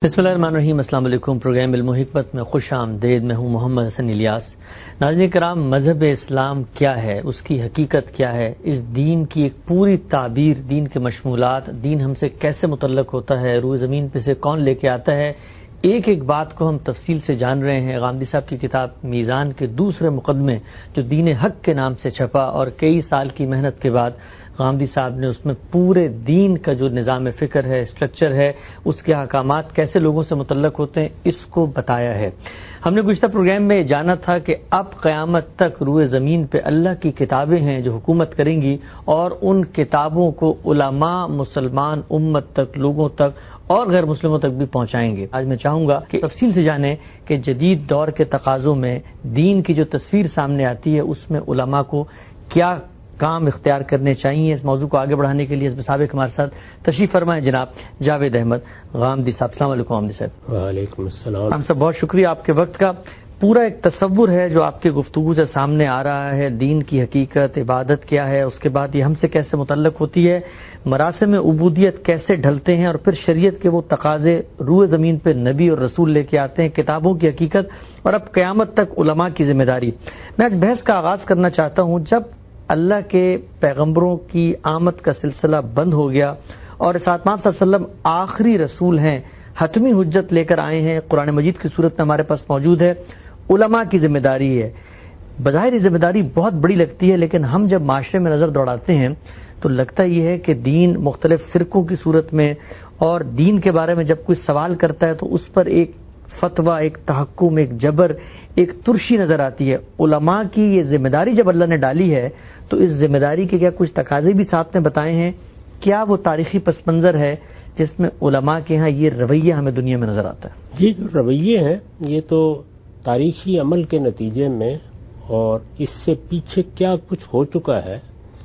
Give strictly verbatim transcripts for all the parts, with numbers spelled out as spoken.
بسم اللہ الرحمن الرحیم۔ السلام علیکم۔ پروگرام علم و حکمت میں خوش آمدید۔ میں ہوں محمد حسن الیاس۔ ناظرین کرام، مذہب اسلام کیا ہے، اس کی حقیقت کیا ہے، اس دین کی ایک پوری تعبیر، دین کے مشمولات، دین ہم سے کیسے متعلق ہوتا ہے، روئے زمین پہ سے کون لے کے آتا ہے، ایک ایک بات کو ہم تفصیل سے جان رہے ہیں۔ غامدی صاحب کی کتاب میزان کے دوسرے مقدمے جو دین حق کے نام سے چھپا اور کئی سال کی محنت کے بعد غامدی صاحب نے اس میں پورے دین کا جو نظام فکر ہے، اسٹرکچر ہے، اس کے احکامات کیسے لوگوں سے متعلق ہوتے ہیں، اس کو بتایا ہے۔ ہم نے گزشتہ پروگرام میں جانا تھا کہ اب قیامت تک روئے زمین پہ اللہ کی کتابیں ہیں جو حکومت کریں گی، اور ان کتابوں کو علماء مسلمان امت تک، لوگوں تک اور غیر مسلموں تک بھی پہنچائیں گے۔ آج میں چاہوں گا کہ تفصیل سے جانیں کہ جدید دور کے تقاضوں میں دین کی جو تصویر سامنے آتی ہے، اس میں علماء کو کیا کام اختیار کرنے چاہیے۔ اس موضوع کو آگے بڑھانے کے لیے اس سابق ہمارے ساتھ تشریف فرمائیں جناب جاوید احمد غامدی صاحب۔ السلام علیکم غامدی صاحب۔ وعلیکم السلام۔ ہم سب بہت شکریہ آپ کے وقت کا۔ پورا ایک تصور ہے جو آپ کے گفتگو سے سامنے آ رہا ہے، دین کی حقیقت، عبادت کیا ہے، اس کے بعد یہ ہم سے کیسے متعلق ہوتی ہے، مراسم عبودیت کیسے ڈھلتے ہیں، اور پھر شریعت کے وہ تقاضے روئے زمین پہ نبی اور رسول لے کے آتے ہیں، کتابوں کی حقیقت، اور اب قیامت تک علماء کی ذمہ داری۔ میں آج بحث کا آغاز کرنا چاہتا ہوں۔ جب اللہ کے پیغمبروں کی آمد کا سلسلہ بند ہو گیا اور اسحاق صلی اللہ علیہ وسلم آخری رسول ہیں، حتمی حجت لے کر آئے ہیں، قرآن مجید کی صورت میں ہمارے پاس موجود ہے، علماء کی ذمہ داری ہے۔ بظاہر یہ ذمہ داری بہت بڑی لگتی ہے، لیکن ہم جب معاشرے میں نظر دوڑاتے ہیں تو لگتا یہ ہے کہ دین مختلف فرقوں کی صورت میں، اور دین کے بارے میں جب کوئی سوال کرتا ہے تو اس پر ایک فتویٰ، ایک تحکم، ایک جبر، ایک ترشی نظر آتی ہے۔ علماء کی یہ ذمہ داری جب اللہ نے ڈالی ہے تو اس ذمہ داری کے کیا کچھ تقاضے بھی ساتھ میں بتائے ہیں؟ کیا وہ تاریخی پس منظر ہے جس میں علماء کے ہاں یہ رویہ ہمیں دنیا میں نظر آتا ہے؟ یہ جو رویے ہیں یہ تو تاریخی عمل کے نتیجے میں اور اس سے پیچھے کیا کچھ ہو چکا ہے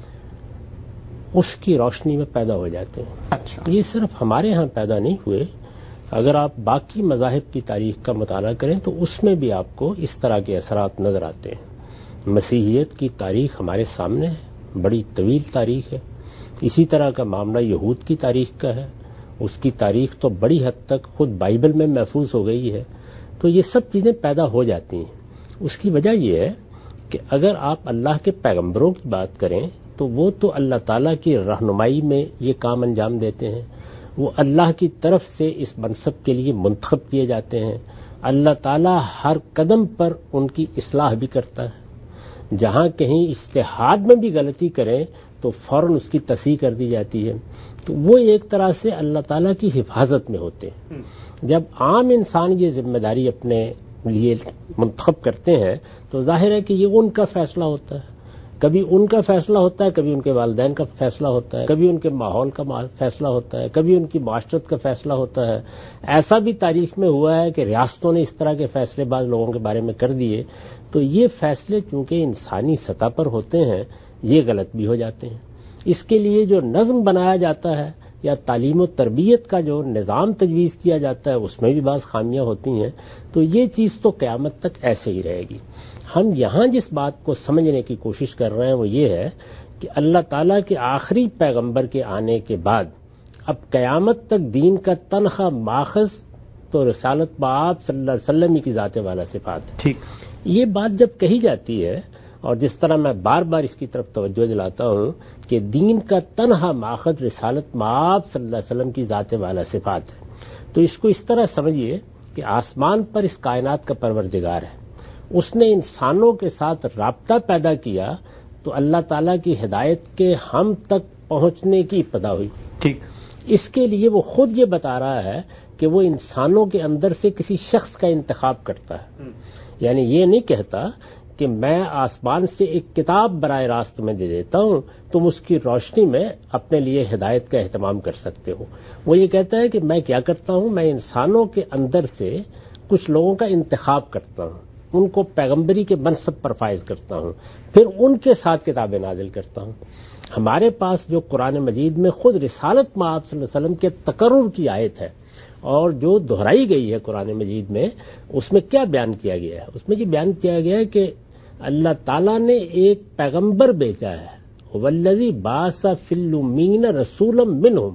اس کی روشنی میں پیدا ہو جاتے ہیں۔ اچھا، یہ صرف ہمارے ہاں پیدا نہیں ہوئے، اگر آپ باقی مذاہب کی تاریخ کا مطالعہ کریں تو اس میں بھی آپ کو اس طرح کے اثرات نظر آتے ہیں۔ مسیحیت کی تاریخ ہمارے سامنے ہے، بڑی طویل تاریخ ہے۔ اسی طرح کا معاملہ یہود کی تاریخ کا ہے، اس کی تاریخ تو بڑی حد تک خود بائبل میں محفوظ ہو گئی ہے۔ تو یہ سب چیزیں پیدا ہو جاتی ہیں۔ اس کی وجہ یہ ہے کہ اگر آپ اللہ کے پیغمبروں کی بات کریں تو وہ تو اللہ تعالیٰ کی رہنمائی میں یہ کام انجام دیتے ہیں، وہ اللہ کی طرف سے اس منصب کے لیے منتخب کیے جاتے ہیں۔ اللہ تعالیٰ ہر قدم پر ان کی اصلاح بھی کرتا ہے، جہاں کہیں اجتہاد میں بھی غلطی کریں تو فوراً اس کی تصحیح کر دی جاتی ہے۔ تو وہ ایک طرح سے اللہ تعالیٰ کی حفاظت میں ہوتے ہیں۔ جب عام انسان یہ ذمہ داری اپنے لیے منتخب کرتے ہیں تو ظاہر ہے کہ یہ ان کا فیصلہ ہوتا ہے، کبھی ان کا فیصلہ ہوتا ہے، کبھی ان کے والدین کا فیصلہ ہوتا ہے، کبھی ان کے ماحول کا فیصلہ ہوتا ہے، کبھی ان کی معاشرت کا فیصلہ ہوتا ہے۔ ایسا بھی تاریخ میں ہوا ہے کہ ریاستوں نے اس طرح کے فیصلے بعض لوگوں کے بارے میں کر دیے، تو یہ فیصلے چونکہ انسانی سطح پر ہوتے ہیں یہ غلط بھی ہو جاتے ہیں۔ اس کے لیے جو نظم بنایا جاتا ہے یا تعلیم و تربیت کا جو نظام تجویز کیا جاتا ہے اس میں بھی بعض خامیاں ہوتی ہیں۔ تو یہ چیز تو قیامت تک ایسے ہی رہے گی۔ ہم یہاں جس بات کو سمجھنے کی کوشش کر رہے ہیں وہ یہ ہے کہ اللہ تعالیٰ کے آخری پیغمبر کے آنے کے بعد اب قیامت تک دین کا تنخواہ ماخذ تو رسالت بآب صلی اللہ علیہ وسلم کی ذات والا صفات ہے۔ ٹھیک، یہ بات جب کہی جاتی ہے، اور جس طرح میں بار بار اس کی طرف توجہ دلاتا ہوں کہ دین کا تنہا ماخذ رسالت مآب صلی اللہ علیہ وسلم کی ذات والا صفات ہے، تو اس کو اس طرح سمجھیے کہ آسمان پر اس کائنات کا پروردگار ہے، اس نے انسانوں کے ساتھ رابطہ پیدا کیا تو اللہ تعالیٰ کی ہدایت کے ہم تک پہنچنے کی ابتدا ہوئی۔ ٹھیک، اس کے لیے وہ خود یہ بتا رہا ہے کہ وہ انسانوں کے اندر سے کسی شخص کا انتخاب کرتا ہے، یعنی یہ نہیں کہتا کہ میں آسمان سے ایک کتاب براہ راست میں دے دیتا ہوں، تم اس کی روشنی میں اپنے لیے ہدایت کا اہتمام کر سکتے ہو۔ وہ یہ کہتا ہے کہ میں کیا کرتا ہوں، میں انسانوں کے اندر سے کچھ لوگوں کا انتخاب کرتا ہوں، ان کو پیغمبری کے منصب پر فائز کرتا ہوں، پھر ان کے ساتھ کتابیں نازل کرتا ہوں۔ ہمارے پاس جو قرآن مجید میں خود رسالت مآب صلی اللہ علیہ وسلم کے تقرر کی آیت ہے اور جو دہرائی گئی ہے قرآن مجید میں، اس میں کیا بیان کیا گیا ہے؟ اس میں یہ بیان کیا گیا ہے کہ اللہ تعالیٰ نے ایک پیغمبر بھیجا ہے، والذی بعث فی الامین رسولا منہم،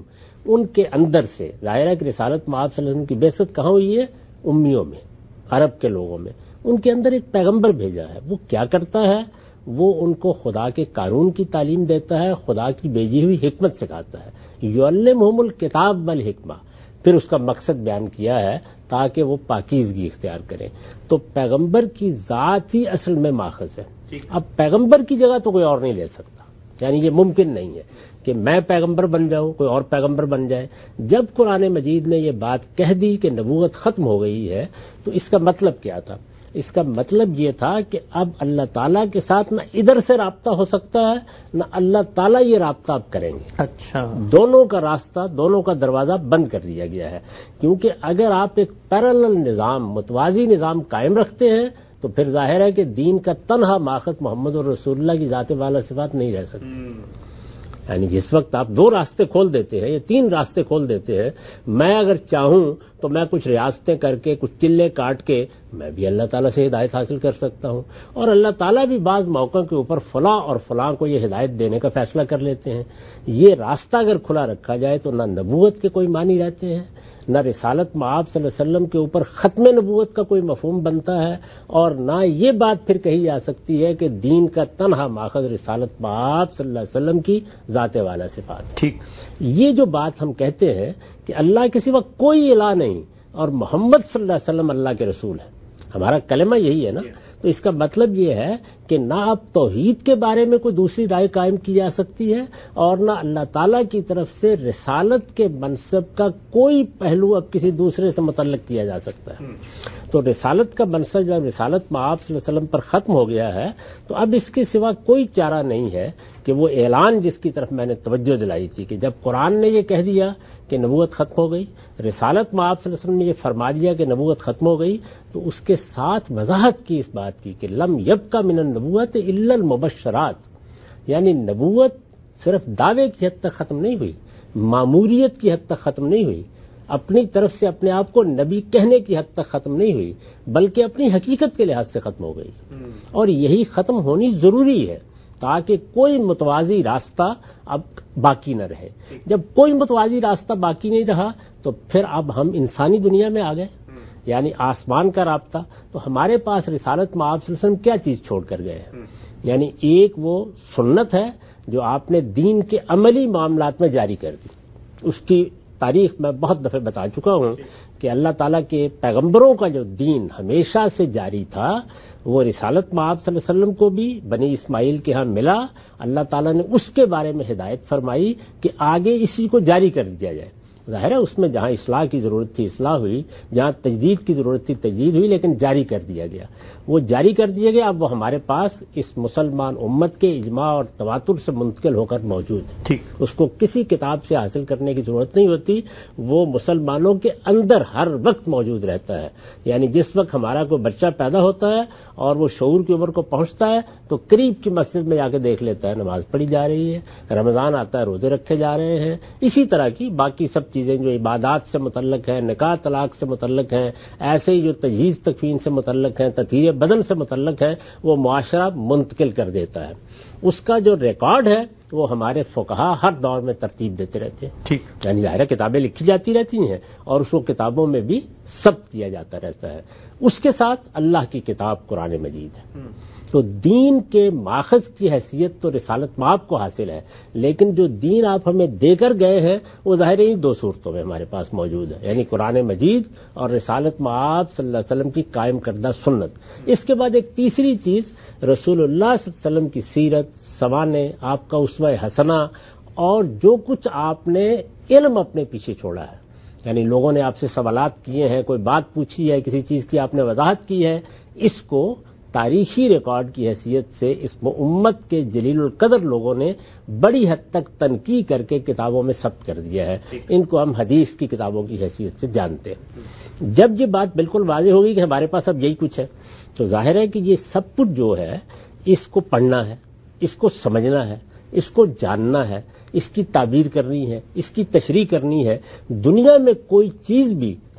ان کے اندر سے ظاہر ہے کہ رسالت میں آپ صلی اللہ علیہ وسلم کی بعثت کہاں ہوئی ہے؟ امیوں میں، عرب کے لوگوں میں. ان کے اندر ایک پیغمبر بھیجا ہے. وہ کیا کرتا ہے؟ وہ ان کو خدا کے قانون کی تعلیم دیتا ہے، خدا کی بھیجی ہوئی حکمت سکھاتا ہے. یعلمہم الکتاب والحکمہ. پھر اس کا مقصد بیان کیا ہے تاکہ وہ پاکیزگی اختیار کریں. تو پیغمبر کی ذات ہی اصل میں ماخذ ہے. اب پیغمبر کی جگہ تو کوئی اور نہیں لے سکتا، یعنی یہ ممکن نہیں ہے کہ میں پیغمبر بن جاؤں، کوئی اور پیغمبر بن جائے. جب قرآن مجید نے یہ بات کہہ دی کہ نبوت ختم ہو گئی ہے تو اس کا مطلب کیا تھا؟ اس کا مطلب یہ تھا کہ اب اللہ تعالیٰ کے ساتھ نہ ادھر سے رابطہ ہو سکتا ہے نہ اللہ تعالیٰ یہ رابطہ اب کریں گے. اچھا، دونوں کا راستہ، دونوں کا دروازہ بند کر دیا گیا ہے. کیونکہ اگر آپ ایک پیرالل نظام، متوازی نظام قائم رکھتے ہیں تو پھر ظاہر ہے کہ دین کا تنہا ماخذ محمد الرسول اللہ کی ذات والا صفات نہیں رہ سکتی. یعنی جس وقت آپ دو راستے کھول دیتے ہیں یا تین راستے کھول دیتے ہیں، میں اگر چاہوں تو میں کچھ ریاستیں کر کے، کچھ چلے کاٹ کے میں بھی اللہ تعالیٰ سے ہدایت حاصل کر سکتا ہوں، اور اللہ تعالیٰ بھی بعض موقعوں کے اوپر فلاں اور فلاں کو یہ ہدایت دینے کا فیصلہ کر لیتے ہیں. یہ راستہ اگر کھلا رکھا جائے تو نہ نبوت کے کوئی معنی رہتے ہیں، نہ رسالت مآب صلی اللہ علیہ وسلم کے اوپر ختم نبوت کا کوئی مفہوم بنتا ہے، اور نہ یہ بات پھر کہی جا سکتی ہے کہ دین کا تنہا ماخذ رسالت مآب صلی اللہ علیہ وسلم کی ذات والا صفات. ٹھیک. یہ جو بات ہم کہتے ہیں کہ اللہ کے سوا کوئی الہ نہیں اور محمد صلی اللہ علیہ وسلم اللہ کے رسول ہے، ہمارا کلمہ یہی ہے نا. تو اس کا مطلب یہ ہے کہ نہ اب توحید کے بارے میں کوئی دوسری رائے قائم کی جا سکتی ہے، اور نہ اللہ تعالیٰ کی طرف سے رسالت کے منصب کا کوئی پہلو اب کسی دوسرے سے متعلق کیا جا سکتا ہے. تو رسالت کا منصب جب رسالت مآب صلی اللہ علیہ وسلم پر ختم ہو گیا ہے تو اب اس کے سوا کوئی چارہ نہیں ہے کہ وہ اعلان جس کی طرف میں نے توجہ دلائی تھی کہ جب قرآن نے یہ کہہ دیا کہ نبوت ختم ہو گئی، رسالت مآب صلی اللہ علیہ وسلم نے یہ فرما دیا کہ نبوت ختم ہو گئی، تو اس کے ساتھ وضاحت کی اس بات کی کہ لم یبقى من النبوت الا المبشرات. یعنی نبوت صرف دعوے کی حد تک ختم نہیں ہوئی، ماموریت کی حد تک ختم نہیں ہوئی، اپنی طرف سے اپنے آپ کو نبی کہنے کی حد تک ختم نہیں ہوئی، بلکہ اپنی حقیقت کے لحاظ سے ختم ہو گئی. اور یہی ختم ہونی ضروری ہے تاکہ کوئی متوازی راستہ اب باقی نہ رہے. جب کوئی متوازی راستہ باقی نہیں رہا تو پھر اب ہم انسانی دنیا میں آ گئے، یعنی آسمان کا رابطہ. تو ہمارے پاس رسالت مآب صلی اللہ علیہ وسلم کیا چیز چھوڑ کر گئے ہیں؟ یعنی ایک وہ سنت ہے جو آپ نے دین کے عملی معاملات میں جاری کر دی. اس کی تاریخ میں بہت دفعہ بتا چکا ہوں کہ اللہ تعالیٰ کے پیغمبروں کا جو دین ہمیشہ سے جاری تھا وہ رسالت مآب صلی اللہ علیہ وسلم کو بھی بنی اسماعیل کے ہاں ملا. اللہ تعالیٰ نے اس کے بارے میں ہدایت فرمائی کہ آگے اسی کو جاری کر دیا جائے. ظاہر ہے اس میں جہاں اصلاح کی ضرورت تھی اصلاح ہوئی، جہاں تجدید کی ضرورت تھی تجدید ہوئی، لیکن جاری کر دیا گیا. وہ جاری کر دیا گیا. اب وہ ہمارے پاس اس مسلمان امت کے اجماع اور تواتر سے منتقل ہو کر موجود ہے. ٹھیک. اس کو کسی کتاب سے حاصل کرنے کی ضرورت نہیں ہوتی، وہ مسلمانوں کے اندر ہر وقت موجود رہتا ہے. یعنی جس وقت ہمارا کوئی بچہ پیدا ہوتا ہے اور وہ شعور کی عمر کو پہنچتا ہے تو قریب کی مسجد میں جا کے دیکھ لیتا ہے نماز پڑھی جا رہی ہے، رمضان آتا ہے روزے رکھے جا رہے ہیں. اسی طرح کی باقی سب چیزیں جو عبادات سے متعلق ہیں، نکاح طلاق سے متعلق ہیں، ایسے ہی جو تجہیز تکفین سے متعلق ہیں، تطہیر بدن سے متعلق ہیں، وہ معاشرہ منتقل کر دیتا ہے. اس کا جو ریکارڈ ہے وہ ہمارے فقہا ہر دور میں ترتیب دیتے رہتے ہیں. ٹھیک. یعنی ظاہر کتابیں لکھی جاتی رہتی ہیں اور اس کو کتابوں میں بھی ثبت کیا جاتا رہتا ہے. اس کے ساتھ اللہ کی کتاب قرآن مجید ہے. تو دین کے ماخذ کی حیثیت تو رسالت مآب کو حاصل ہے، لیکن جو دین آپ ہمیں دے کر گئے ہیں وہ ظاہر ہی دو صورتوں میں ہمارے پاس موجود ہے، یعنی قرآن مجید اور رسالت مآب صلی اللہ علیہ وسلم کی قائم کردہ سنت. اس کے بعد ایک تیسری چیز رسول اللہ صلی اللہ علیہ وسلم کی سیرت، سوانح، آپ کا اسوہ حسنہ، اور جو کچھ آپ نے علم اپنے پیچھے چھوڑا ہے. یعنی لوگوں نے آپ سے سوالات کیے ہیں، کوئی بات پوچھی ہے، کسی چیز کی آپ نے وضاحت کی ہے، اس کو تاریخی ریکارڈ کی حیثیت سے اس امت کے جلیل القدر لوگوں نے بڑی حد تک تنقیح کر کے کتابوں میں ثبت کر دیا ہے. ان کو ہم حدیث کی کتابوں کی حیثیت سے جانتے ہیں. جب یہ بات بالکل واضح ہوگی کہ ہمارے پاس اب یہی کچھ ہے تو ظاہر ہے کہ یہ سب کچھ جو ہے اس کو پڑھنا ہے، اس کو سمجھنا ہے، اس کو جاننا ہے، اس کی تعبیر کرنی ہے، اس کی تشریح کرنی ہے. دنیا میں کوئی چیز بھی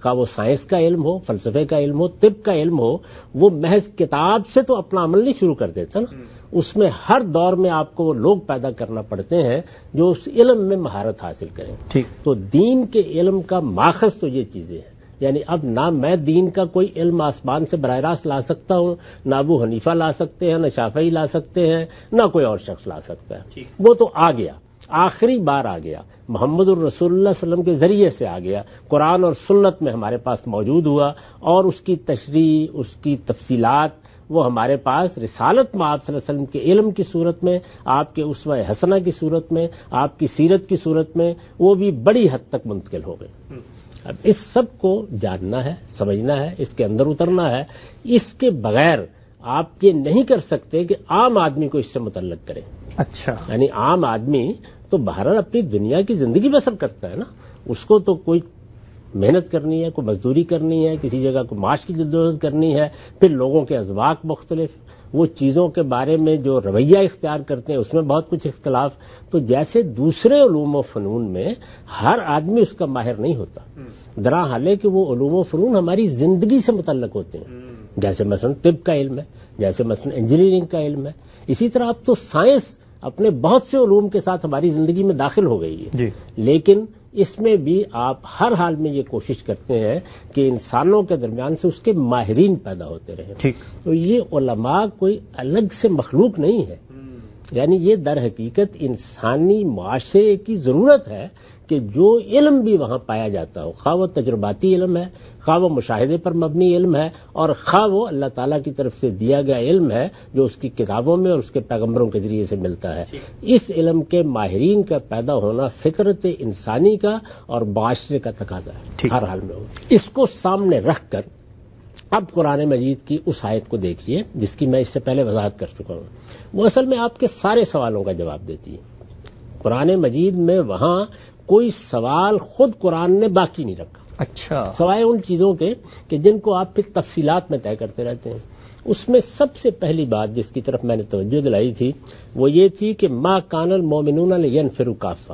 خواہ وہ سائنس کا علم ہو، فلسفے کا علم ہو، طب کا علم ہو، وہ محض کتاب سے تو اپنا عمل نہیں شروع کر دیتا نا، اس میں ہر دور میں آپ کو وہ لوگ پیدا کرنا پڑتے ہیں جو اس علم میں مہارت حاصل کریں. ٹھیک. تو دین کے علم کا ماخذ تو یہ چیزیں ہیں. یعنی اب نہ میں دین کا کوئی علم آسمان سے براہ راست لا سکتا ہوں، نہ ابو حنیفہ لا سکتے ہیں، نہ شافعی لا سکتے ہیں، نہ کوئی اور شخص لا سکتا ہے. وہ تو آ گیا، آخری بار آ گیا، محمد الرسول اللہ صلی اللہ علیہ وسلم کے ذریعے سے آ گیا، قرآن اور سنت میں ہمارے پاس موجود ہوا، اور اس کی تشریح، اس کی تفصیلات وہ ہمارے پاس رسالت میں آپ صلی اللہ علیہ وسلم کے علم کی صورت میں، آپ کے اسوہ حسنہ کی صورت میں، آپ کی سیرت کی صورت میں وہ بھی بڑی حد تک منتقل ہو گئے. اب اس سب کو جاننا ہے، سمجھنا ہے، اس کے اندر اترنا ہے. اس کے بغیر آپ یہ نہیں کر سکتے کہ عام آدمی کو اس سے متعلق کریں. اچھا. یعنی عام آدمی تو بہرحال اپنی دنیا کی زندگی بسر کرتا ہے نا، اس کو تو کوئی محنت کرنی ہے، کوئی مزدوری کرنی ہے، کسی جگہ کو معاش کی جدوجہد کرنی ہے، پھر لوگوں کے اذواق مختلف، وہ چیزوں کے بارے میں جو رویہ اختیار کرتے ہیں اس میں بہت کچھ اختلاف. تو جیسے دوسرے علوم و فنون میں ہر آدمی اس کا ماہر نہیں ہوتا، درا حال ہے کہ وہ علوم و فنون ہماری زندگی سے متعلق ہوتے ہیں. جیسے مثلا طب کا علم ہے، جیسے مثلا انجینئرنگ کا علم ہے، اسی طرح اب تو سائنس اپنے بہت سے علوم کے ساتھ ہماری زندگی میں داخل ہو گئی ہے. جی. لیکن اس میں بھی آپ ہر حال میں یہ کوشش کرتے ہیں کہ انسانوں کے درمیان سے اس کے ماہرین پیدا ہوتے رہیں. ٹھیک. تو یہ علماء کوئی الگ سے مخلوق نہیں ہے، یعنی یہ در حقیقت انسانی معاشرے کی ضرورت ہے کہ جو علم بھی وہاں پایا جاتا ہو، خواہ وہ تجرباتی علم ہے، خواہ وہ مشاہدے پر مبنی علم ہے، اور خواہ وہ اللہ تعالیٰ کی طرف سے دیا گیا علم ہے جو اس کی کتابوں میں اور اس کے پیغمبروں کے ذریعے سے ملتا ہے. اس علم کے ماہرین کا پیدا ہونا فطرت انسانی کا اور معاشرے کا تقاضا ہے، ہر حال میں ہو. اس کو سامنے رکھ کر اب قرآن مجید کی اس آیت کو دیکھیے جس کی میں اس سے پہلے وضاحت کر چکا ہوں. وہ اصل میں آپ کے سارے سوالوں کا جواب دیتی ہے. قرآن مجید میں وہاں کوئی سوال خود قرآن نے باقی نہیں رکھا، اچھا، سوائے ان چیزوں کے کہ جن کو آپ پھر تفصیلات میں طے کرتے رہتے ہیں. اس میں سب سے پہلی بات جس کی طرف میں نے توجہ دلائی تھی وہ یہ تھی کہ ما کان المؤمنون لینفروا کافہ.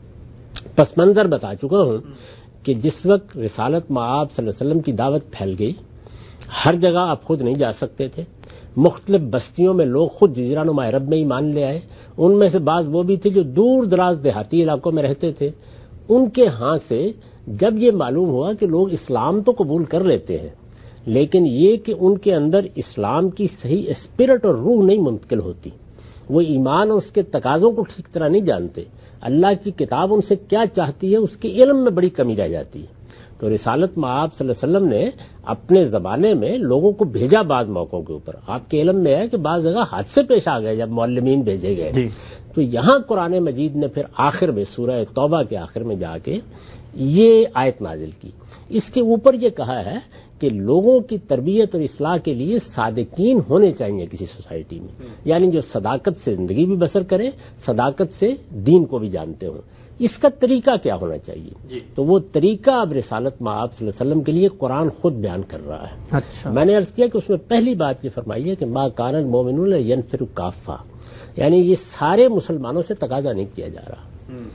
پس منظر بتا چکا ہوں کہ جس وقت رسالت مآب صلی اللہ علیہ وسلم کی دعوت پھیل گئی، ہر جگہ آپ خود نہیں جا سکتے تھے، مختلف بستیوں میں لوگ خود جزیرہ نما عرب میں ایمان لے آئے. ان میں سے بعض وہ بھی تھے جو دور دراز دیہاتی علاقوں میں رہتے تھے. ان کے ہاں سے جب یہ معلوم ہوا کہ لوگ اسلام تو قبول کر لیتے ہیں لیکن یہ کہ ان کے اندر اسلام کی صحیح اسپرٹ اور روح نہیں منتقل ہوتی، وہ ایمان اور اس کے تقاضوں کو ٹھیک طرح نہیں جانتے، اللہ کی کتاب ان سے کیا چاہتی ہے اس کے علم میں بڑی کمی رہ جاتی ہے. تو رسالت مآب صلی اللہ علیہ وسلم نے اپنے زمانے میں لوگوں کو بھیجا بعض موقعوں کے اوپر. آپ کے علم میں ہے کہ بعض جگہ حادثے پیش آ گئے جب معلمین بھیجے گئے. جی. تو یہاں قرآن مجید نے پھر آخر میں سورہ توبہ کے آخر میں جا کے یہ آیت نازل کی. اس کے اوپر یہ کہا ہے کہ لوگوں کی تربیت اور اصلاح کے لیے صادقین ہونے چاہیے کسی سوسائٹی میں، یعنی جو صداقت سے زندگی بھی بسر کریں، صداقت سے دین کو بھی جانتے ہوں. اس کا طریقہ کیا ہونا چاہیے؟ جی. تو وہ طریقہ اب رسالت مآب صلی اللہ علیہ وسلم کے لیے قرآن خود بیان کر رہا ہے. اچھا. میں نے عرض کیا کہ اس میں پہلی بات یہ فرمائی ہے کہ ما کان المؤمنون لینفروا کافہ، یعنی یہ سارے مسلمانوں سے تقاضا نہیں کیا جا رہا.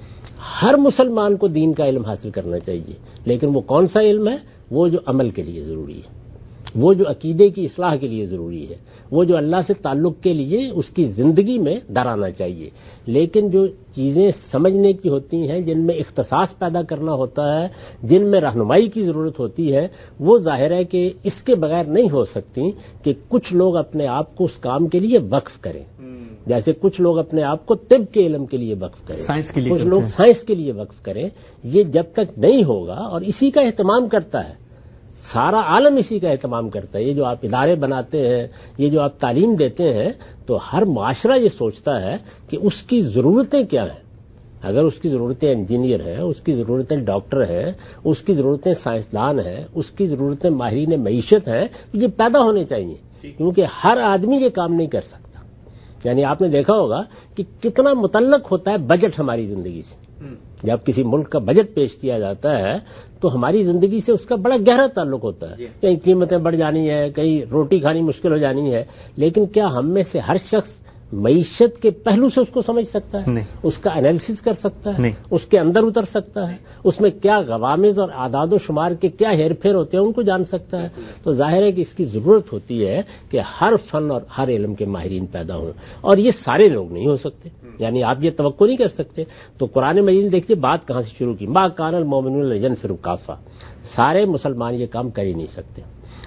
ہر مسلمان کو دین کا علم حاصل کرنا چاہیے، لیکن وہ کون سا علم ہے؟ وہ جو عمل کے لیے ضروری ہے، وہ جو عقیدے کی اصلاح کے لیے ضروری ہے، وہ جو اللہ سے تعلق کے لیے اس کی زندگی میں درانا چاہیے. لیکن جو چیزیں سمجھنے کی ہوتی ہیں، جن میں اختصاص پیدا کرنا ہوتا ہے، جن میں رہنمائی کی ضرورت ہوتی ہے، وہ ظاہر ہے کہ اس کے بغیر نہیں ہو سکتی کہ کچھ لوگ اپنے آپ کو اس کام کے لیے وقف کریں. جیسے کچھ لوگ اپنے آپ کو طب کے علم کے لیے وقف کریں، سائنس کے لیے کچھ لوگ سائنس کے لیے وقف کریں. یہ جب تک نہیں ہوگا، اور اسی کا اہتمام کرتا ہے سارا عالم، اسی کا اہتمام کرتا ہے. یہ جو آپ ادارے بناتے ہیں، یہ جو آپ تعلیم دیتے ہیں، تو ہر معاشرہ یہ سوچتا ہے کہ اس کی ضرورتیں کیا ہیں. اگر اس کی ضرورتیں انجینئر ہیں، اس کی ضرورتیں ڈاکٹر ہیں، اس کی ضرورتیں سائنسدان ہیں، اس کی ضرورتیں ماہرین معیشت ہیں، تو یہ پیدا ہونے چاہیے، کیونکہ ہر آدمی یہ کام نہیں کر سکتا. یعنی آپ نے دیکھا ہوگا کہ کتنا متعلق ہوتا ہے بجٹ ہماری زندگی سے. جب کسی ملک کا بجٹ پیش کیا جاتا ہے تو ہماری زندگی سے اس کا بڑا گہرا تعلق ہوتا ہے. کہیں قیمتیں بڑھ جانی ہے، کہیں روٹی کھانی مشکل ہو جانی ہے، لیکن کیا ہم میں سے ہر شخص معیشت کے پہلو سے اس کو سمجھ سکتا ہے؟ نہیں۔ اس کا انالیسس کر سکتا ہے؟ نہیں۔ اس کے اندر اتر سکتا ہے؟ اس میں کیا غوامض اور اعداد و شمار کے کیا ہیر پھیر ہوتے ہیں ان کو جان سکتا ہے؟ تو ظاہر ہے کہ اس کی ضرورت ہوتی ہے کہ ہر فن اور ہر علم کے ماہرین پیدا ہوں، اور یہ سارے لوگ نہیں ہو سکتے، یعنی آپ یہ توقع نہیں کر سکتے۔ تو قرآن مجید دیکھیے بات کہاں سے شروع کی، ما کان المؤمنون لینفروا کافہ، سارے مسلمان یہ کام کر ہی نہیں سکتے۔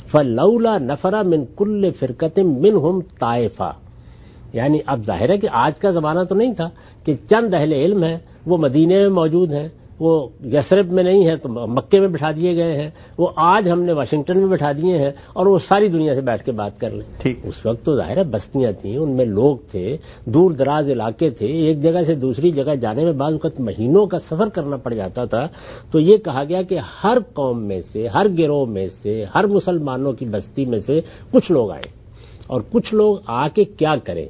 فلولا نفر من کل فرقۃ منہم طائفہ، یعنی اب ظاہر ہے کہ آج کا زمانہ تو نہیں تھا کہ چند اہل علم ہیں وہ مدینے میں موجود ہیں، وہ یثرب میں نہیں ہے تو مکے میں بٹھا دیے گئے ہیں، وہ آج ہم نے واشنگٹن میں بٹھا دیے ہیں اور وہ ساری دنیا سے بیٹھ کے بات کر لیں۔ ٹھیک۔ اس وقت تو ظاہر ہے بستیاں تھیں، ان میں لوگ تھے، دور دراز علاقے تھے، ایک جگہ سے دوسری جگہ جانے میں بعض وقت مہینوں کا سفر کرنا پڑ جاتا تھا۔ تو یہ کہا گیا کہ ہر قوم میں سے، ہر گروہ میں سے، ہر مسلمانوں کی بستی میں سے کچھ لوگ آئے، اور کچھ لوگ آ کے کیا کریں۔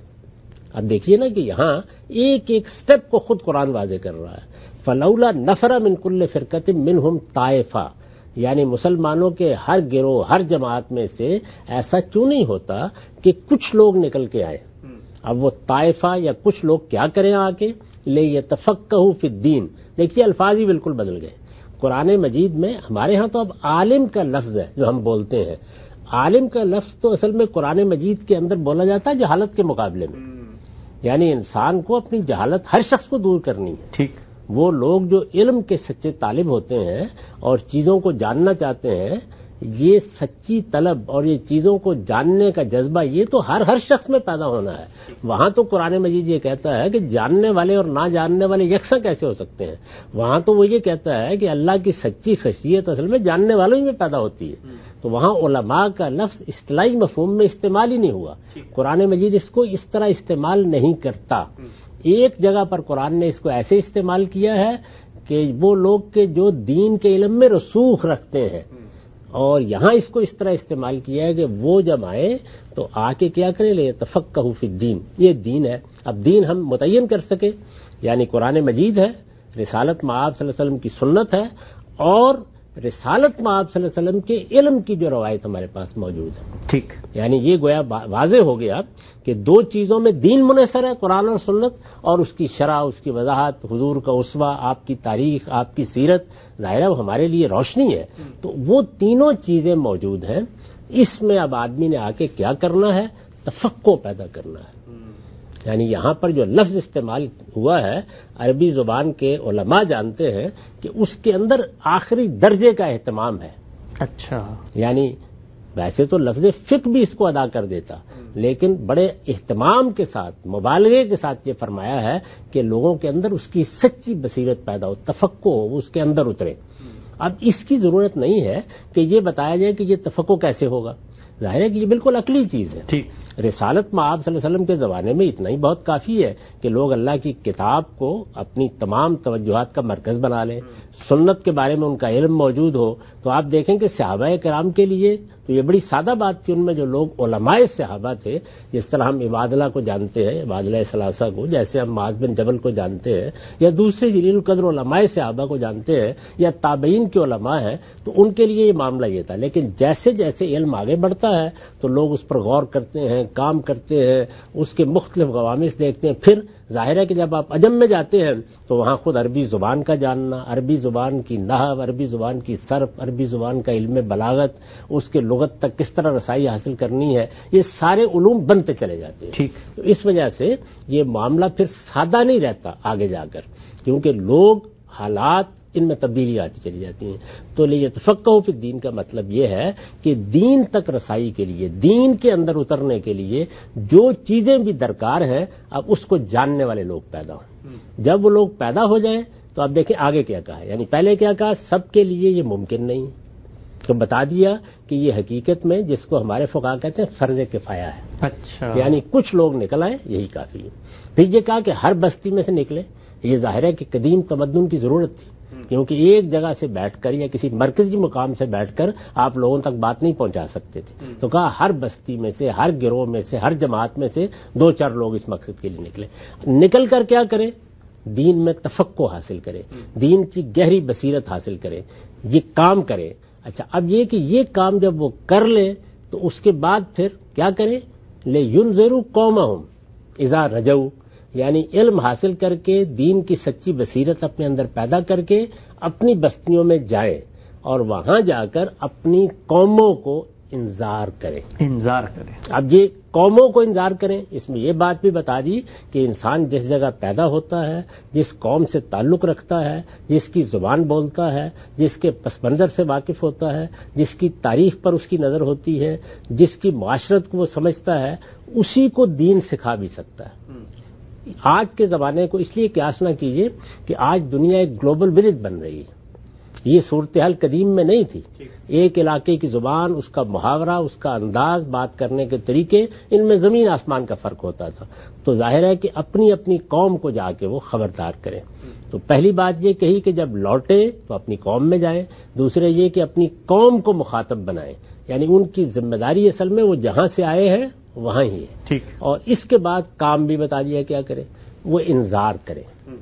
اب دیکھیے نا کہ یہاں ایک ایک سٹیپ کو خود قرآن واضح کر رہا ہے۔ فلولا نفر من کل فرقۃ منہم طائفہ، یعنی مسلمانوں کے ہر گروہ، ہر جماعت میں سے ایسا کیوں نہیں ہوتا کہ کچھ لوگ نکل کے آئے۔ اب وہ طائفہ یا کچھ لوگ کیا کریں آ کے، لیتفقہوا فی الدین، دیکھیے الفاظ ہی بالکل بدل گئے۔ قرآن مجید میں ہمارے ہاں تو اب عالم کا لفظ ہے جو ہم بولتے ہیں، عالم کا لفظ تو اصل میں قرآن مجید کے اندر بولا جاتا ہے جہالت کے مقابلے میں، یعنی انسان کو اپنی جہالت ہر شخص کو دور کرنی ہے۔ ٹھیک۔ وہ لوگ جو علم کے سچے طالب ہوتے ہیں اور چیزوں کو جاننا چاہتے ہیں، یہ سچی طلب اور یہ چیزوں کو جاننے کا جذبہ یہ تو ہر ہر شخص میں پیدا ہونا ہے۔ وہاں تو قرآن مجید یہ کہتا ہے کہ جاننے والے اور نہ جاننے والے یکساں کیسے ہو سکتے ہیں، وہاں تو وہ یہ کہتا ہے کہ اللہ کی سچی خشیت اصل میں جاننے والوں میں پیدا ہوتی ہے۔ تو وہاں علماء کا لفظ اصطلاحی مفہوم میں استعمال ہی نہیں ہوا، قرآن مجید اس کو اس طرح استعمال نہیں کرتا۔ ایک جگہ پر قرآن نے اس کو ایسے استعمال کیا ہے کہ وہ لوگ کے جو دین کے علم میں رسوخ رکھتے ہیں، اور یہاں اس کو اس طرح استعمال کیا ہے کہ وہ جب آئے تو آ کے کیا کریں، لیتفقہوا فی الدین، یہ دین ہے۔ اب دین ہم متعین کر سکے، یعنی قرآن مجید ہے، رسالت مآب صلی اللہ علیہ وسلم کی سنت ہے، اور رسالت مآب صلی اللہ علیہ وسلم کے علم کی جو روایت ہمارے پاس موجود ہے۔ ٹھیک، یعنی یہ گویا واضح ہو گیا کہ دو چیزوں میں دین منحصر ہے، قرآن اور سنت، اور اس کی شرح، اس کی وضاحت، حضور کا اسوہ، آپ کی تاریخ، آپ کی سیرت، ظاہر ہے وہ ہمارے لیے روشنی ہے۔ تو وہ تینوں چیزیں موجود ہیں، اس میں اب آدمی نے آ کے کیا کرنا ہے، تفقع پیدا کرنا ہے۔ یعنی یہاں پر جو لفظ استعمال ہوا ہے، عربی زبان کے علماء جانتے ہیں کہ اس کے اندر آخری درجے کا اہتمام ہے۔ اچھا، یعنی ویسے تو لفظ فقہ بھی اس کو ادا کر دیتا، لیکن بڑے اہتمام کے ساتھ، مبالغے کے ساتھ یہ فرمایا ہے کہ لوگوں کے اندر اس کی سچی بصیرت پیدا ہو، تفقع ہو، وہ اس کے اندر اترے۔ اب اس کی ضرورت نہیں ہے کہ یہ بتایا جائے کہ یہ تفقع کیسے ہوگا، ظاہر ہے کہ یہ بالکل عقلی چیز ہے۔ ٹھیک۔ رسالت مآب صلی اللہ علیہ وسلم کے زمانے میں اتنا ہی بہت کافی ہے کہ لوگ اللہ کی کتاب کو اپنی تمام توجہات کا مرکز بنا لیں، سنت کے بارے میں ان کا علم موجود ہو۔ تو آپ دیکھیں کہ صحابہ کرام کے لیے تو یہ بڑی سادہ بات تھی، ان میں جو لوگ علماء صحابہ تھے، جس طرح ہم عبادلہ کو جانتے ہیں، عبادلہ ثلاثہ کو، جیسے ہم معاذ بن جبل کو جانتے ہیں، یا دوسرے جلیل القدر علماء صحابہ کو جانتے ہیں، یا تابعین کے علماء ہیں، تو ان کے لیے یہ معاملہ یہ تھا۔ لیکن جیسے جیسے علم آگے بڑھتا ہے تو لوگ اس پر غور کرتے ہیں، کام کرتے ہیں، اس کے مختلف غوامض دیکھتے ہیں۔ پھر ظاہر ہے کہ جب آپ عجم میں جاتے ہیں تو وہاں خود عربی زبان کا جاننا، عربی زبان کی نحو، عربی زبان کی صرف، عربی زبان کا علم بلاغت، اس کے لغت تک کس طرح رسائی حاصل کرنی ہے، یہ سارے علوم بنتے چلے جاتے ہیں۔ ٹھیک۔ تو اس وجہ سے یہ معاملہ پھر سادہ نہیں رہتا آگے جا کر، کیونکہ لوگ، حالات، ان میں تبدیلی آتی چلی جاتی ہیں۔ تو لیتفقہوا فی الدین کا مطلب یہ ہے کہ دین تک رسائی کے لیے، دین کے اندر اترنے کے لیے جو چیزیں بھی درکار ہیں، اب اس کو جاننے والے لوگ پیدا ہوں۔ جب وہ لوگ پیدا ہو جائیں تو اب دیکھیں آگے کیا کہا ہے، یعنی پہلے کیا کہا، سب کے لیے یہ ممکن نہیں، تو بتا دیا کہ یہ حقیقت میں جس کو ہمارے فقہا کہتے ہیں فرض کفایہ ہے۔ اچھا، یعنی کچھ لوگ نکل آئے یہی کافی ہے۔ پھر یہ کہا کہ ہر بستی میں سے نکلے، یہ ظاہر ہے کہ قدیم تمدن کی ضرورت تھی، کیونکہ ایک جگہ سے بیٹھ کر یا کسی مرکزی مقام سے بیٹھ کر آپ لوگوں تک بات نہیں پہنچا سکتے تھے، تو کہا ہر بستی میں سے، ہر گروہ میں سے، ہر جماعت میں سے دو چار لوگ اس مقصد کے لیے نکلے۔ نکل کر کیا کریں، دین میں تفقع حاصل کریں، دین کی گہری بصیرت حاصل کریں، یہ کام کریں۔ اچھا، اب یہ کہ یہ کام جب وہ کر لیں تو اس کے بعد پھر کیا کریں، لے ینذروا قومہم، اذا رجو، یعنی علم حاصل کر کے دین کی سچی بصیرت اپنے اندر پیدا کر کے اپنی بستیوں میں جائیں اور وہاں جا کر اپنی قوموں کو انذار کریں انذار کریں اب یہ قوموں کو انذار کریں، اس میں یہ بات بھی بتا دی کہ انسان جس جگہ پیدا ہوتا ہے، جس قوم سے تعلق رکھتا ہے، جس کی زبان بولتا ہے، جس کے پس منظر سے واقف ہوتا ہے، جس کی تاریخ پر اس کی نظر ہوتی ہے، جس کی معاشرت کو وہ سمجھتا ہے، اسی کو دین سکھا بھی سکتا ہے۔ آج کے زمانے کو اس لیے قیاس نہ کیجیے کہ آج دنیا ایک گلوبل ولیج بن رہی ہے، یہ صورتحال قدیم میں نہیں تھی۔ ایک علاقے کی زبان، اس کا محاورہ، اس کا انداز، بات کرنے کے طریقے، ان میں زمین آسمان کا فرق ہوتا تھا۔ تو ظاہر ہے کہ اپنی اپنی قوم کو جا کے وہ خبردار کریں۔ تو پہلی بات یہ کہی کہ جب لوٹے تو اپنی قوم میں جائیں، دوسرے یہ کہ اپنی قوم کو مخاطب بنائیں، یعنی ان کی ذمہ داری اصل میں وہ جہاں سے آئے ہیں وہاں ہی ہے۔ ٹھیک، اور اس کے بعد کام بھی بتا دیا کیا کریں، وہ انذار کریں۔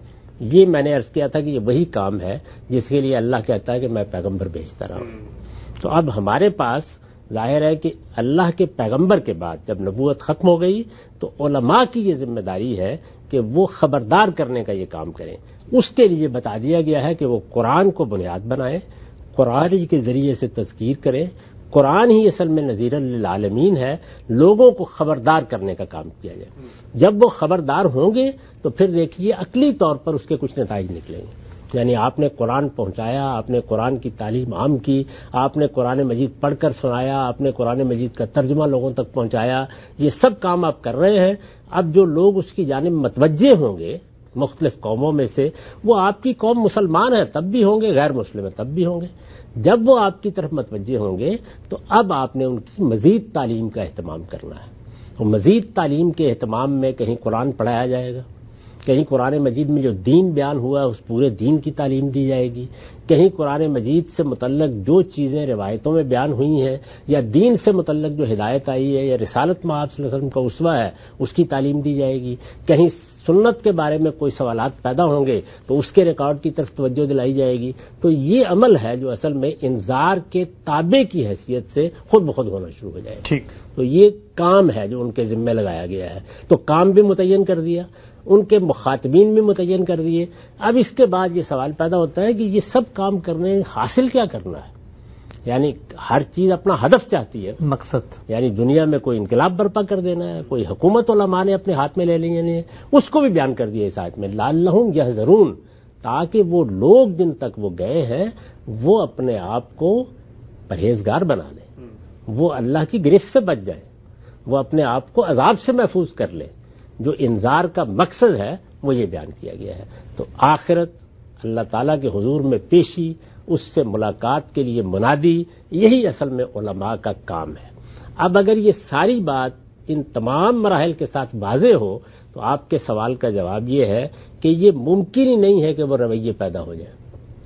یہ میں نے عرض کیا تھا کہ یہ وہی کام ہے جس کے لیے اللہ کہتا ہے کہ میں پیغمبر بھیجتا رہا ہوں۔ تو اب ہمارے پاس ظاہر ہے کہ اللہ کے پیغمبر کے بعد جب نبوت ختم ہو گئی تو علماء کی یہ ذمہ داری ہے کہ وہ خبردار کرنے کا یہ کام کریں۔ اس کے لیے بتا دیا گیا ہے کہ وہ قرآن کو بنیاد بنائیں، قرآن کے ذریعے سے تذکیر کریں، قرآن ہی اصل میں نذیر للعالمین ہے، لوگوں کو خبردار کرنے کا کام کیا جائے۔ جب وہ خبردار ہوں گے تو پھر دیکھیے عقلی طور پر اس کے کچھ نتائج نکلیں گے، یعنی آپ نے قرآن پہنچایا، آپ نے قرآن کی تعلیم عام کی، آپ نے قرآن مجید پڑھ کر سنایا، آپ نے قرآن مجید کا ترجمہ لوگوں تک پہنچایا، یہ سب کام آپ کر رہے ہیں۔ اب جو لوگ اس کی جانب متوجہ ہوں گے مختلف قوموں میں سے، وہ آپ کی قوم مسلمان ہے تب بھی ہوں گے، غیر مسلم ہے تب بھی ہوں گے۔ جب وہ آپ کی طرف متوجہ ہوں گے تو اب آپ نے ان کی مزید تعلیم کا اہتمام کرنا ہے۔ تو مزید تعلیم کے اہتمام میں کہیں قرآن پڑھایا جائے گا، کہیں قرآن مجید میں جو دین بیان ہوا ہے اس پورے دین کی تعلیم دی جائے گی، کہیں قرآن مجید سے متعلق جو چیزیں روایتوں میں بیان ہوئی ہیں یا دین سے متعلق جو ہدایت آئی ہے یا رسالت مآب صلی اللہ علیہ وسلم کا اسوہ ہے اس کی تعلیم دی جائے گی، کہیں سنت کے بارے میں کوئی سوالات پیدا ہوں گے تو اس کے ریکارڈ کی طرف توجہ دلائی جائے گی۔ تو یہ عمل ہے جو اصل میں انذار کے تابع کی حیثیت سے خود بخود ہونا شروع ہو جائے گا۔ ٹھیک، تو یہ کام ہے جو ان کے ذمہ لگایا گیا ہے۔ تو کام بھی متعین کر دیا، ان کے مخاطبین بھی متعین کر دیے۔ اب اس کے بعد یہ سوال پیدا ہوتا ہے کہ یہ سب کام کرنے حاصل کیا کرنا ہے، یعنی ہر چیز اپنا ہدف چاہتی ہے، مقصد، یعنی دنیا میں کوئی انقلاب برپا کر دینا ہے، کوئی حکومت علماء نے اپنے ہاتھ میں لے لی ہے، اس کو بھی بیان کر دیا اس آیت میں، لعلہم یحذرون، تاکہ وہ لوگ جن تک وہ گئے ہیں وہ اپنے آپ کو پرہیزگار بنا لیں، وہ اللہ کی گرفت سے بچ جائیں، وہ اپنے آپ کو عذاب سے محفوظ کر لیں۔ جو انذار کا مقصد ہے وہ یہ بیان کیا گیا ہے۔ تو آخرت، اللہ تعالیٰ کے حضور میں پیشی، اس سے ملاقات کے لیے منادی، یہی اصل میں علماء کا کام ہے۔ اب اگر یہ ساری بات ان تمام مراحل کے ساتھ واضح ہو تو آپ کے سوال کا جواب یہ ہے کہ یہ ممکن ہی نہیں ہے کہ وہ رویے پیدا ہو جائیں،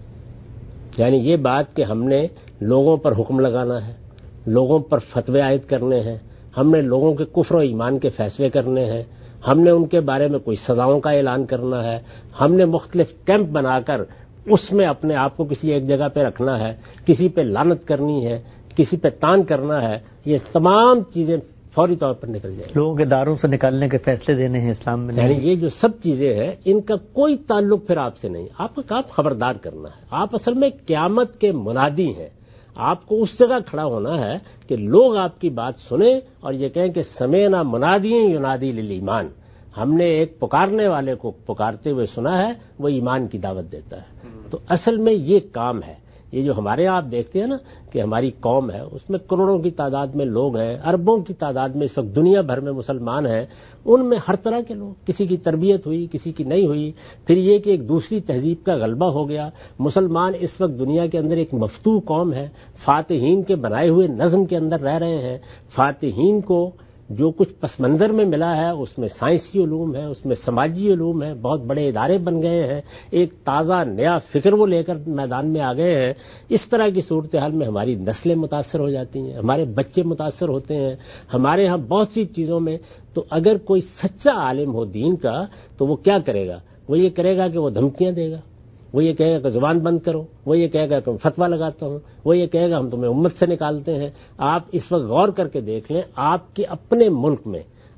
یعنی یہ بات کہ ہم نے لوگوں پر حکم لگانا ہے، لوگوں پر فتوے عائد کرنے ہیں، ہم نے لوگوں کے کفر و ایمان کے فیصلے کرنے ہیں، ہم نے ان کے بارے میں کوئی سزاؤں کا اعلان کرنا ہے، ہم نے مختلف کیمپ بنا کر اس میں اپنے آپ کو کسی ایک جگہ پہ رکھنا ہے، کسی پہ لعنت کرنی ہے، کسی پہ تان کرنا ہے، یہ تمام چیزیں فوری طور پر نکل جائیں، لوگوں کے داروں سے نکالنے کے فیصلے دینے ہیں اسلام میں، یعنی یہ جو سب چیزیں ہیں ان کا کوئی تعلق پھر آپ سے نہیں، آپ کا کام خبردار کرنا ہے۔ آپ اصل میں قیامت کے منادی ہیں، آپ کو اس جگہ کھڑا ہونا ہے کہ لوگ آپ کی بات سنیں اور یہ کہیں کہ سمعنا منادی ینادی للایمان، ہم نے ایک پکارنے والے کو پکارتے ہوئے سنا ہے، وہ ایمان کی دعوت دیتا ہے۔ تو اصل میں یہ کام ہے، یہ جو ہمارے آپ دیکھتے ہیں نا کہ ہماری قوم ہے اس میں کروڑوں کی تعداد میں لوگ ہیں، اربوں کی تعداد میں اس وقت دنیا بھر میں مسلمان ہیں، ان میں ہر طرح کے لوگ، کسی کی تربیت ہوئی، کسی کی نہیں ہوئی، پھر یہ کہ ایک دوسری تہذیب کا غلبہ ہو گیا۔ مسلمان اس وقت دنیا کے اندر ایک مفتوح قوم ہے، فاتحین کے بنائے ہوئے نظم کے اندر رہ رہے ہیں۔ فاتحین کو جو کچھ پس منظر میں ملا ہے اس میں سائنسی علوم ہے، اس میں سماجی علوم ہے، بہت بڑے ادارے بن گئے ہیں، ایک تازہ نیا فکر وہ لے کر میدان میں آ گئے ہیں۔ اس طرح کی صورتحال میں ہماری نسلیں متاثر ہو جاتی ہیں، ہمارے بچے متاثر ہوتے ہیں، ہمارے ہاں بہت سی چیزوں میں۔ تو اگر کوئی سچا عالم ہو دین کا تو وہ کیا کرے گا؟ وہ یہ کرے گا کہ وہ دھمکیاں دے گا، وہ یہ کہے گا کہ زبان بند کرو، وہ یہ کہے گا کہ فتویٰ لگاتا ہوں، وہ یہ کہے گا ہم تمہیں امت سے نکالتے ہیں۔ آپ اس وقت غور کر کے دیکھ لیں، آپ کے اپنے ملک میں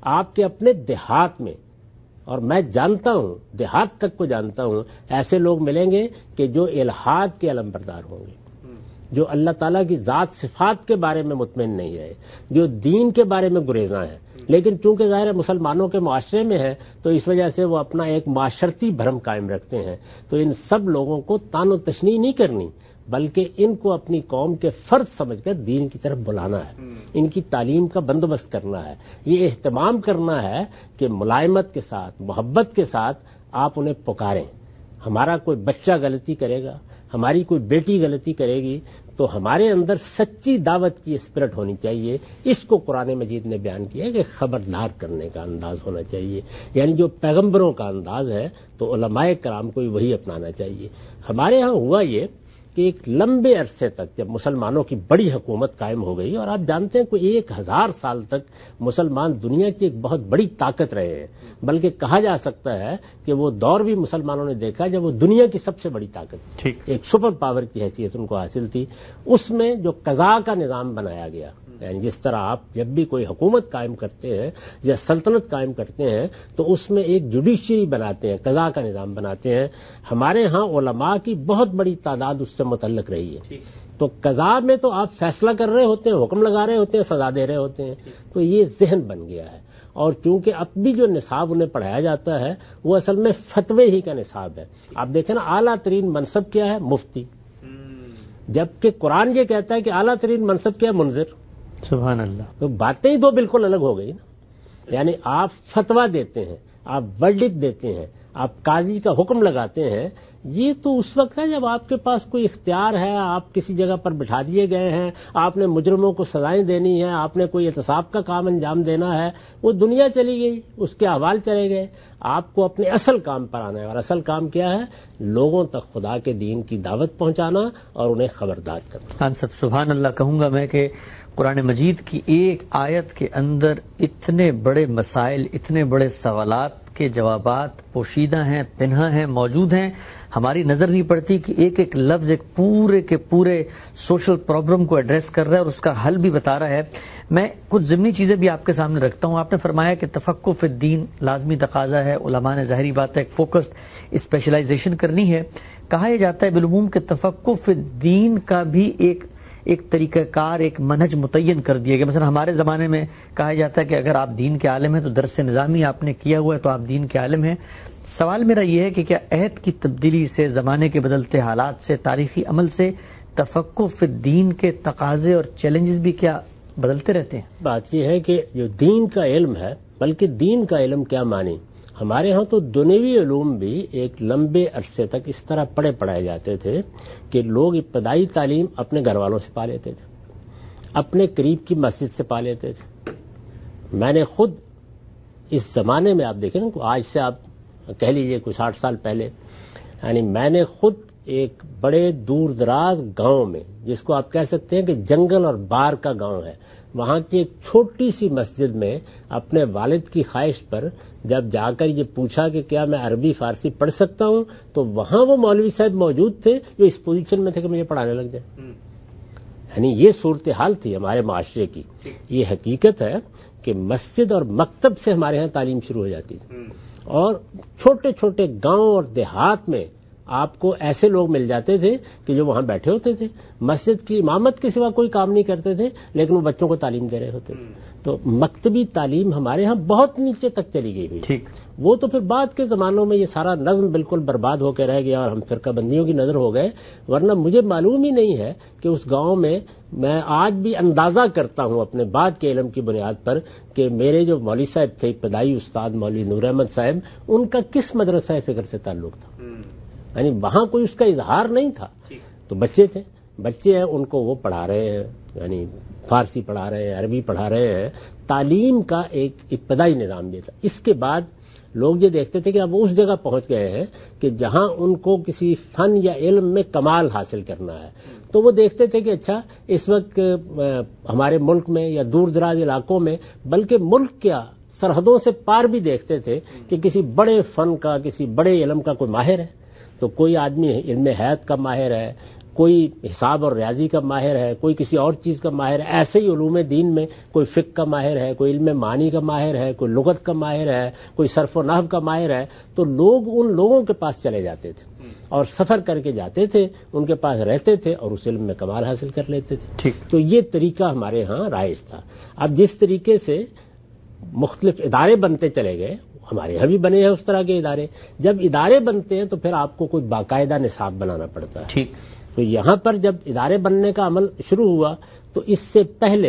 آپ کے اپنے دیہات میں، اور میں جانتا ہوں دیہات تک کو جانتا ہوں، ایسے لوگ ملیں گے کہ جو الحاد کے علمبردار ہوں گے، جو اللہ تعالیٰ کی ذات صفات کے بارے میں مطمئن نہیں ہے، جو دین کے بارے میں گریزاں ہے، لیکن چونکہ ظاہر ہے مسلمانوں کے معاشرے میں ہے تو اس وجہ سے وہ اپنا ایک معاشرتی بھرم قائم رکھتے ہیں. تو ان سب لوگوں کو تان و تشنیع نہیں کرنی، بلکہ ان کو اپنی قوم کے فرد سمجھ کر دین کی طرف بلانا ہے، ان کی تعلیم کا بندوبست کرنا ہے، یہ اہتمام کرنا ہے کہ ملائمت کے ساتھ، محبت کے ساتھ آپ انہیں پکاریں. ہمارا کوئی بچہ غلطی کرے گا، ہماری کوئی بیٹی غلطی کرے گی تو ہمارے اندر سچی دعوت کی اسپرٹ ہونی چاہیے. اس کو قرآن مجید نے بیان کیا ہے کہ خبردار کرنے کا انداز ہونا چاہیے، یعنی جو پیغمبروں کا انداز ہے تو علماء کرام کو وہی اپنانا چاہیے. ہمارے ہاں ہوا یہ کہ ایک لمبے عرصے تک جب مسلمانوں کی بڑی حکومت قائم ہو گئی، اور آپ جانتے ہیں کوئی ایک ہزار سال تک مسلمان دنیا کی ایک بہت بڑی طاقت رہے ہیں، بلکہ کہا جا سکتا ہے کہ وہ دور بھی مسلمانوں نے دیکھا جب وہ دنیا کی سب سے بڑی طاقت، ایک سپر پاور کی حیثیت ان کو حاصل تھی. اس میں جو قضاء کا نظام بنایا گیا، یعنی جس طرح آپ جب بھی کوئی حکومت قائم کرتے ہیں یا سلطنت قائم کرتے ہیں تو اس میں ایک جوڈیشری بناتے ہیں، قضاء کا نظام بناتے ہیں. ہمارے ہاں علماء کی بہت بڑی تعداد اس سے متعلق رہی ہے. تو قضاء میں تو آپ فیصلہ کر رہے ہوتے ہیں، حکم لگا رہے ہوتے ہیں، سزا دے رہے ہوتے ہیں. تو یہ ذہن بن گیا ہے، اور چونکہ اب بھی جو نصاب انہیں پڑھایا جاتا ہے وہ اصل میں فتوے ہی کا نصاب ہے. آپ دیکھیں نا، اعلیٰ ترین منصب کیا ہے؟ مفتی، جبکہ قرآن یہ کہتا ہے کہ اعلیٰ ترین منصب کیا ہے؟ منذر. سبحان اللہ. تو باتیں ہی دو بالکل الگ ہو گئی نا. یعنی آپ فتویٰ دیتے ہیں، آپ ورڈکٹ دیتے ہیں، آپ قاضی کا حکم لگاتے ہیں. یہ تو اس وقت ہے جب آپ کے پاس کوئی اختیار ہے، آپ کسی جگہ پر بٹھا دیے گئے ہیں، آپ نے مجرموں کو سزائیں دینی ہیں، آپ نے کوئی احتساب کا کام انجام دینا ہے. وہ دنیا چلی گئی، اس کے احوال چلے گئے، آپ کو اپنے اصل کام پر آنا ہے. اور اصل کام کیا ہے؟ لوگوں تک خدا کے دین کی دعوت پہنچانا اور انہیں خبردار کرنا. خان صاحب سبحان اللہ کہوں گا میں کہ قرآن مجید کی ایک آیت کے اندر اتنے بڑے مسائل، اتنے بڑے سوالات کے جوابات پوشیدہ ہیں، پنہا ہیں، موجود ہیں. ہماری نظر نہیں پڑتی کہ ایک ایک لفظ ایک پورے کے پورے سوشل پرابلم کو ایڈریس کر رہا ہے اور اس کا حل بھی بتا رہا ہے. میں کچھ ضمنی چیزیں بھی آپ کے سامنے رکھتا ہوں. آپ نے فرمایا کہ تفقہ فی الدین لازمی تقاضا ہے. علماء نے ظاہری بات ہے ایک فوکسڈ اسپیشلائزیشن کرنی ہے. کہا یہ جاتا ہے بالعموم کہ تفقہ فی الدین کا بھی ایک ایک طریقہ کار، ایک منہج متعین کر دیا گیا. مثلا ہمارے زمانے میں کہا جاتا ہے کہ اگر آپ دین کے عالم ہیں تو درس نظامی آپ نے کیا ہوا ہے تو آپ دین کے عالم ہیں. سوال میرا یہ ہے کہ کیا عہد کی تبدیلی سے، زمانے کے بدلتے حالات سے، تاریخی عمل سے تفقہ فی الدین کے تقاضے اور چیلنجز بھی کیا بدلتے رہتے ہیں؟ بات یہ ہے کہ جو دین کا علم ہے، بلکہ دین کا علم کیا معنی، ہمارے ہاں تو دنیوی علوم بھی ایک لمبے عرصے تک اس طرح پڑھے پڑھائے جاتے تھے کہ لوگ ابتدائی تعلیم اپنے گھر والوں سے پا لیتے تھے، اپنے قریب کی مسجد سے پا لیتے تھے. میں نے خود اس زمانے میں، آپ دیکھیں نا، آج سے آپ کہہ لیجئے کوئی ساٹھ سال پہلے، یعنی میں نے خود ایک بڑے دور دراز گاؤں میں، جس کو آپ کہہ سکتے ہیں کہ جنگل اور بار کا گاؤں ہے، وہاں کی ایک چھوٹی سی مسجد میں اپنے والد کی خواہش پر جب جا کر یہ پوچھا کہ کیا میں عربی فارسی پڑھ سکتا ہوں، تو وہاں وہ مولوی صاحب موجود تھے جو اس پوزیشن میں تھے کہ مجھے پڑھانے لگ جائے. یعنی یہ صورتحال تھی ہمارے معاشرے کی. یہ حقیقت ہے کہ مسجد اور مکتب سے ہمارے ہاں تعلیم شروع ہو جاتی تھی، اور چھوٹے چھوٹے گاؤں اور دیہات میں آپ کو ایسے لوگ مل جاتے تھے کہ جو وہاں بیٹھے ہوتے تھے، مسجد کی امامت کے سوا کوئی کام نہیں کرتے تھے، لیکن وہ بچوں کو تعلیم دے رہے ہوتے تھے. تو مکتبی تعلیم ہمارے ہاں بہت نیچے تک چلی گئی ہوئی. وہ تو پھر بعد کے زمانوں میں یہ سارا نظم بالکل برباد ہو کے رہ گیا اور ہم فرقہ بندیوں کی نظر ہو گئے. ورنہ مجھے معلوم ہی نہیں ہے کہ اس گاؤں میں، میں آج بھی اندازہ کرتا ہوں اپنے بعد کے علم کی بنیاد پر کہ میرے جو مولوی صاحب تھے ابتدائی استاد مولوی نور احمد صاحب، ان کا کس مدرسہ فکر سے تعلق تھا. یعنی وہاں کوئی اس کا اظہار نہیں تھا. تو بچے تھے، بچے ہیں، ان کو وہ پڑھا رہے ہیں، یعنی فارسی پڑھا رہے ہیں، عربی پڑھا رہے ہیں. تعلیم کا ایک ابتدائی نظام یہ تھا. اس کے بعد لوگ یہ دیکھتے تھے کہ اب اس جگہ پہنچ گئے ہیں کہ جہاں ان کو کسی فن یا علم میں کمال حاصل کرنا ہے، تو وہ دیکھتے تھے کہ اچھا اس وقت ہمارے ملک میں یا دور دراز علاقوں میں، بلکہ ملک کیا سرحدوں سے پار بھی دیکھتے تھے کہ کسی بڑے فن کا، کسی بڑے علم کا کوئی ماہر ہے. تو کوئی آدمی علم حیات کا ماہر ہے، کوئی حساب اور ریاضی کا ماہر ہے، کوئی کسی اور چیز کا ماہر ہے، ایسے ہی علوم دین میں کوئی فقہ کا ماہر ہے، کوئی علم معانی کا ماہر ہے، کوئی لغت کا ماہر ہے، کوئی صرف و نحو کا ماہر ہے، تو لوگ ان لوگوں کے پاس چلے جاتے تھے اور سفر کر کے جاتے تھے، ان کے پاس رہتے تھے اور اس علم میں کمال حاصل کر لیتے تھے. ٹھیک. تو یہ طریقہ ہمارے ہاں رائج تھا. اب جس طریقے سے مختلف ادارے بنتے چلے گئے، ہمارے یہاں بھی بنے ہیں اس طرح کے ادارے. جب ادارے بنتے ہیں تو پھر آپ کو کوئی باقاعدہ نصاب بنانا پڑتا ہے. ٹھیک. تو یہاں پر جب ادارے بننے کا عمل شروع ہوا تو اس سے پہلے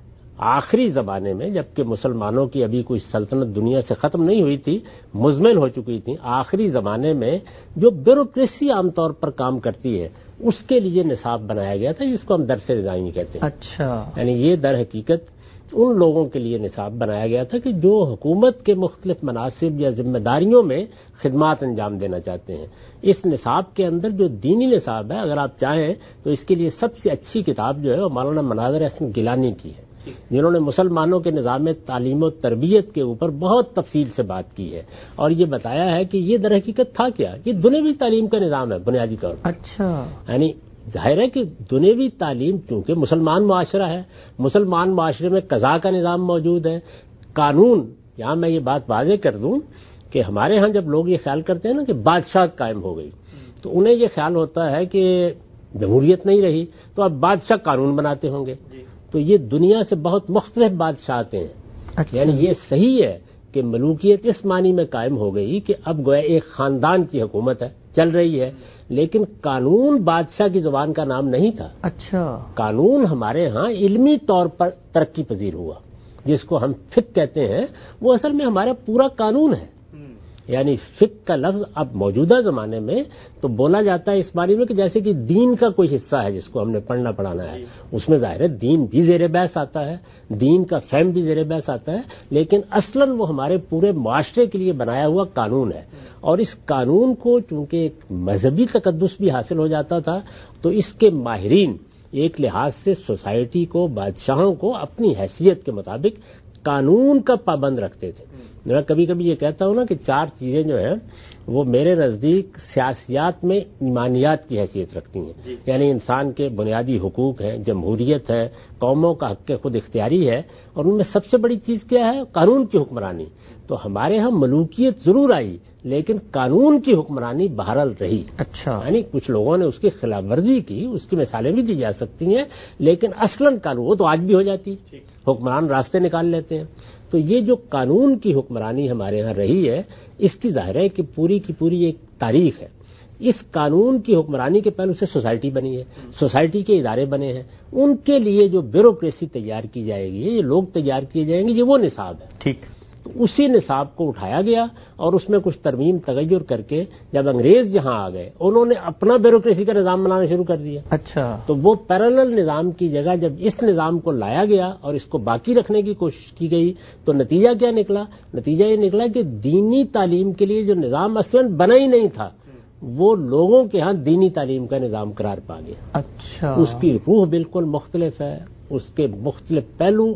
آخری زمانے میں، جبکہ مسلمانوں کی ابھی کوئی سلطنت دنیا سے ختم نہیں ہوئی تھی، مزمل ہو چکی تھی، آخری زمانے میں جو بیوروکریسی عام طور پر کام کرتی ہے اس کے لیے نصاب بنایا گیا تھا، جس کو ہم درس نظامی کہتے ہیں. اچھا. یعنی یہ در حقیقت ان لوگوں کے لیے نصاب بنایا گیا تھا کہ جو حکومت کے مختلف مناصب یا ذمہ داریوں میں خدمات انجام دینا چاہتے ہیں. اس نصاب کے اندر جو دینی نصاب ہے، اگر آپ چاہیں تو اس کے لیے سب سے اچھی کتاب جو ہے وہ مولانا مناظر احسن گیلانی کی ہے، جنہوں نے مسلمانوں کے نظام تعلیم و تربیت کے اوپر بہت تفصیل سے بات کی ہے اور یہ بتایا ہے کہ یہ در حقیقت تھا کیا. یہ دنیوی تعلیم کا نظام ہے بنیادی طور پر. اچھا. یعنی ظاہر ہے کہ دنیوی تعلیم چونکہ مسلمان معاشرہ ہے، مسلمان معاشرے میں قضاء کا نظام موجود ہے، قانون. یہاں میں یہ بات واضح کر دوں کہ ہمارے ہاں جب لوگ یہ خیال کرتے ہیں نا کہ بادشاہ قائم ہو گئی تو انہیں یہ خیال ہوتا ہے کہ جمہوریت نہیں رہی تو اب بادشاہ قانون بناتے ہوں گے. تو یہ دنیا سے بہت مختلف بادشاہتے ہیں. اچھا. یعنی یہ صحیح ہے کہ ملوکیت اس معنی میں قائم ہو گئی کہ اب گویا ایک خاندان کی حکومت ہے، چل رہی ہے، لیکن قانون بادشاہ کی زبان کا نام نہیں تھا. اچھا. قانون ہمارے ہاں علمی طور پر ترقی پذیر ہوا، جس کو ہم فقہ کہتے ہیں، وہ اصل میں ہمارا پورا قانون ہے. یعنی فقہ کا لفظ اب موجودہ زمانے میں تو بولا جاتا ہے اس بارے میں کہ جیسے کہ دین کا کوئی حصہ ہے جس کو ہم نے پڑھنا پڑھانا ہے. اس میں ظاہر ہے دین بھی زیر بحث آتا ہے، دین کا فہم بھی زیر بحث آتا ہے، لیکن اصلاً وہ ہمارے پورے معاشرے کے لیے بنایا ہوا قانون ہے. اور اس قانون کو چونکہ ایک مذہبی تقدس بھی حاصل ہو جاتا تھا تو اس کے ماہرین ایک لحاظ سے سوسائٹی کو، بادشاہوں کو اپنی حیثیت کے مطابق قانون کا پابند رکھتے تھے. میں کبھی کبھی یہ کہتا ہوں نا کہ چار چیزیں جو ہیں وہ میرے نزدیک سیاسیات میں ایمانیات کی حیثیت رکھتی ہیں. یعنی انسان کے بنیادی حقوق ہیں، جمہوریت ہے، قوموں کا حق خود اختیاری ہے، اور ان میں سب سے بڑی چیز کیا ہے؟ قانون کی حکمرانی. تو ہمارے ہاں ملوکیت ضرور آئی لیکن قانون کی حکمرانی بہرحال رہی. اچھا. یعنی کچھ لوگوں نے اس کی خلاف ورزی کی، اس کی مثالیں بھی دی جا سکتی ہیں، لیکن اصلاً قانون وہ تو آج بھی ہو جاتی، حکمران راستے نکال لیتے ہیں. تو یہ جو قانون کی حکمرانی ہمارے ہاں رہی ہے، اس کی ظاہر ہے کہ پوری کی پوری ایک تاریخ ہے. اس قانون کی حکمرانی کے پہلے سے سوسائٹی بنی ہے، سوسائٹی کے ادارے بنے ہیں، ان کے لیے جو بیوروکریسی تیار کی جائے گی، یہ لوگ تیار کیے جائیں گے، یہ وہ نصاب ہے. ٹھیک. تو اسی نصاب کو اٹھایا گیا اور اس میں کچھ ترمیم تغیر کر کے جب انگریز یہاں آ گئے انہوں نے اپنا بیوروکریسی کا نظام بنانا شروع کر دیا. اچھا. تو وہ پیرالل نظام کی جگہ جب اس نظام کو لایا گیا اور اس کو باقی رکھنے کی کوشش کی گئی تو نتیجہ کیا نکلا؟ نتیجہ یہ نکلا کہ دینی تعلیم کے لیے جو نظام اصلاً بنا ہی نہیں تھا وہ لوگوں کے ہاں دینی تعلیم کا نظام قرار پا گیا. اچھا. اس کی روح بالکل مختلف ہے، اس کے مختلف پہلو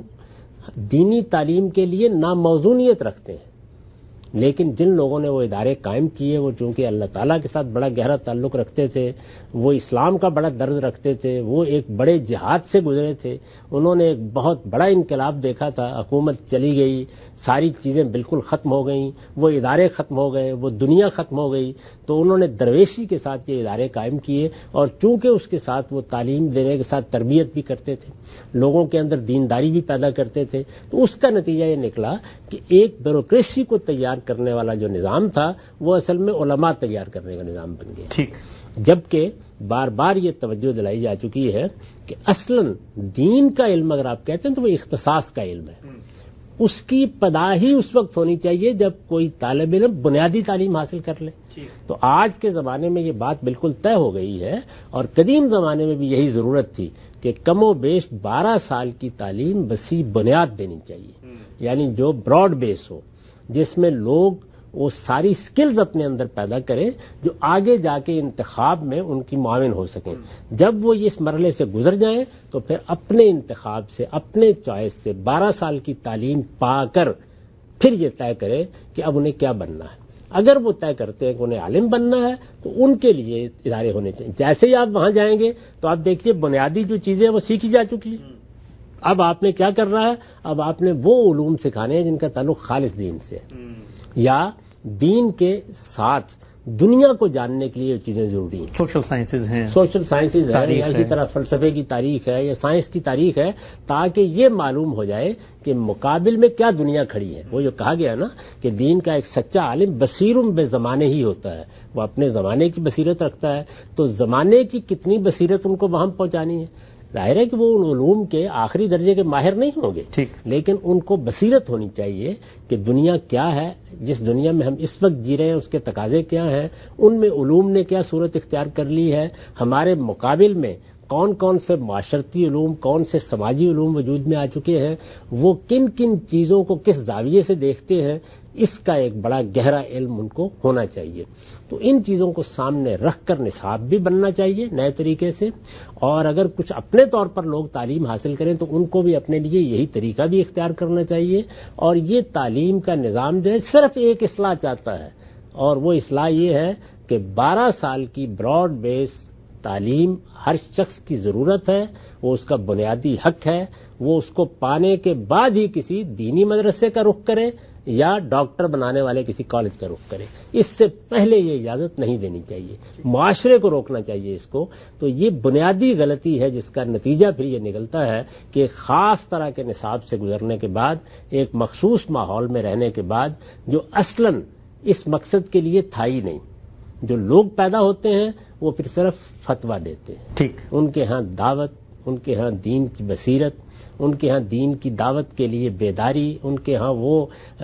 دینی تعلیم کے لیے ناموزونیت رکھتے ہیں. لیکن جن لوگوں نے وہ ادارے قائم کیے وہ چونکہ اللہ تعالیٰ کے ساتھ بڑا گہرا تعلق رکھتے تھے، وہ اسلام کا بڑا درد رکھتے تھے، وہ ایک بڑے جہاد سے گزرے تھے، انہوں نے ایک بہت بڑا انقلاب دیکھا تھا، حکومت چلی گئی، ساری چیزیں بالکل ختم ہو گئیں، وہ ادارے ختم ہو گئے، وہ دنیا ختم ہو گئی، تو انہوں نے درویشی کے ساتھ یہ ادارے قائم کیے اور چونکہ اس کے ساتھ وہ تعلیم دینے کے ساتھ تربیت بھی کرتے تھے، لوگوں کے اندر دینداری بھی پیدا کرتے تھے، تو اس کا نتیجہ یہ نکلا کہ ایک بیوروکریسی کو تیار کرنے والا جو نظام تھا وہ اصل میں علماء تیار کرنے کا نظام بن گیا. ٹھیک. جبکہ بار بار یہ توجہ دلائی جا چکی ہے کہ اصلاً دین کا علم اگر آپ کہتے ہیں تو وہ اختصاص کا علم ہے، اس کی پداہی اس وقت ہونی چاہیے جب کوئی طالب علم بنیادی تعلیم حاصل کر لے. تو آج کے زمانے میں یہ بات بالکل طے ہو گئی ہے اور قدیم زمانے میں بھی یہی ضرورت تھی کہ کم و بیش بارہ سال کی تعلیم وسیع بنیاد دینی چاہیے، یعنی جو براڈ بیس ہو، جس میں لوگ وہ ساری سکلز اپنے اندر پیدا کریں جو آگے جا کے انتخاب میں ان کی معاون ہو سکیں. جب وہ اس مرحلے سے گزر جائیں تو پھر اپنے انتخاب سے، اپنے چوائس سے بارہ سال کی تعلیم پا کر پھر یہ طے کرے کہ اب انہیں کیا بننا ہے. اگر وہ طے کرتے ہیں کہ انہیں عالم بننا ہے تو ان کے لیے ادارے ہونے چاہیے. جیسے ہی آپ وہاں جائیں گے تو آپ دیکھیے بنیادی جو چیزیں وہ سیکھی جا چکی ہیں. اب آپ نے کیا کر رہا ہے, اب آپ نے وہ علوم سکھانے ہیں جن کا تعلق خالص دین سے ہے, یا دین کے ساتھ دنیا کو جاننے کے لیے یہ چیزیں ضروری ہیں. سوشل سائنسز ہیں, سوشل سائنسز ہے, یا اسی طرح فلسفے کی تاریخ ہے یا سائنس کی تاریخ ہے, تاکہ یہ معلوم ہو جائے کہ مقابل میں کیا دنیا کھڑی ہے. وہ جو کہا گیا نا کہ دین کا ایک سچا عالم بصیرم بے زمانے ہی ہوتا ہے, وہ اپنے زمانے کی بصیرت رکھتا ہے. تو زمانے کی کتنی بصیرت ان کو وہاں پہنچانی ہے. ظاہر ہے کہ وہ ان علوم کے آخری درجے کے ماہر نہیں ہوں گے, لیکن ان کو بصیرت ہونی چاہیے کہ دنیا کیا ہے, جس دنیا میں ہم اس وقت جی رہے ہیں اس کے تقاضے کیا ہیں, ان میں علوم نے کیا صورت اختیار کر لی ہے, ہمارے مقابل میں کون کون سے معاشرتی علوم, کون سے سماجی علوم وجود میں آ چکے ہیں, وہ کن کن چیزوں کو کس زاویے سے دیکھتے ہیں, اس کا ایک بڑا گہرا علم ان کو ہونا چاہیے. تو ان چیزوں کو سامنے رکھ کر نصاب بھی بننا چاہیے نئے طریقے سے, اور اگر کچھ اپنے طور پر لوگ تعلیم حاصل کریں تو ان کو بھی اپنے لیے یہی طریقہ بھی اختیار کرنا چاہیے. اور یہ تعلیم کا نظام جو ہے صرف ایک اصلاح چاہتا ہے, اور وہ اصلاح یہ ہے کہ بارہ سال کی براڈ بیس تعلیم ہر شخص کی ضرورت ہے, وہ اس کا بنیادی حق ہے. وہ اس کو پانے کے بعد ہی کسی دینی مدرسے کا رخ کرے یا ڈاکٹر بنانے والے کسی کالج کا رخ کرے, اس سے پہلے یہ اجازت نہیں دینی چاہیے. معاشرے کو روکنا چاہیے اس کو. تو یہ بنیادی غلطی ہے جس کا نتیجہ پھر یہ نکلتا ہے کہ ایک خاص طرح کے نصاب سے گزرنے کے بعد, ایک مخصوص ماحول میں رہنے کے بعد, جو اصلاً اس مقصد کے لیے تھا ہی نہیں, جو لوگ پیدا ہوتے ہیں وہ پھر صرف فتویٰ دیتے ہیں. ٹھیک, ان کے ہاں دعوت, ان کے ہاں دین کی بصیرت, ان کے ہاں دین کی دعوت کے لیے بیداری, ان کے ہاں وہ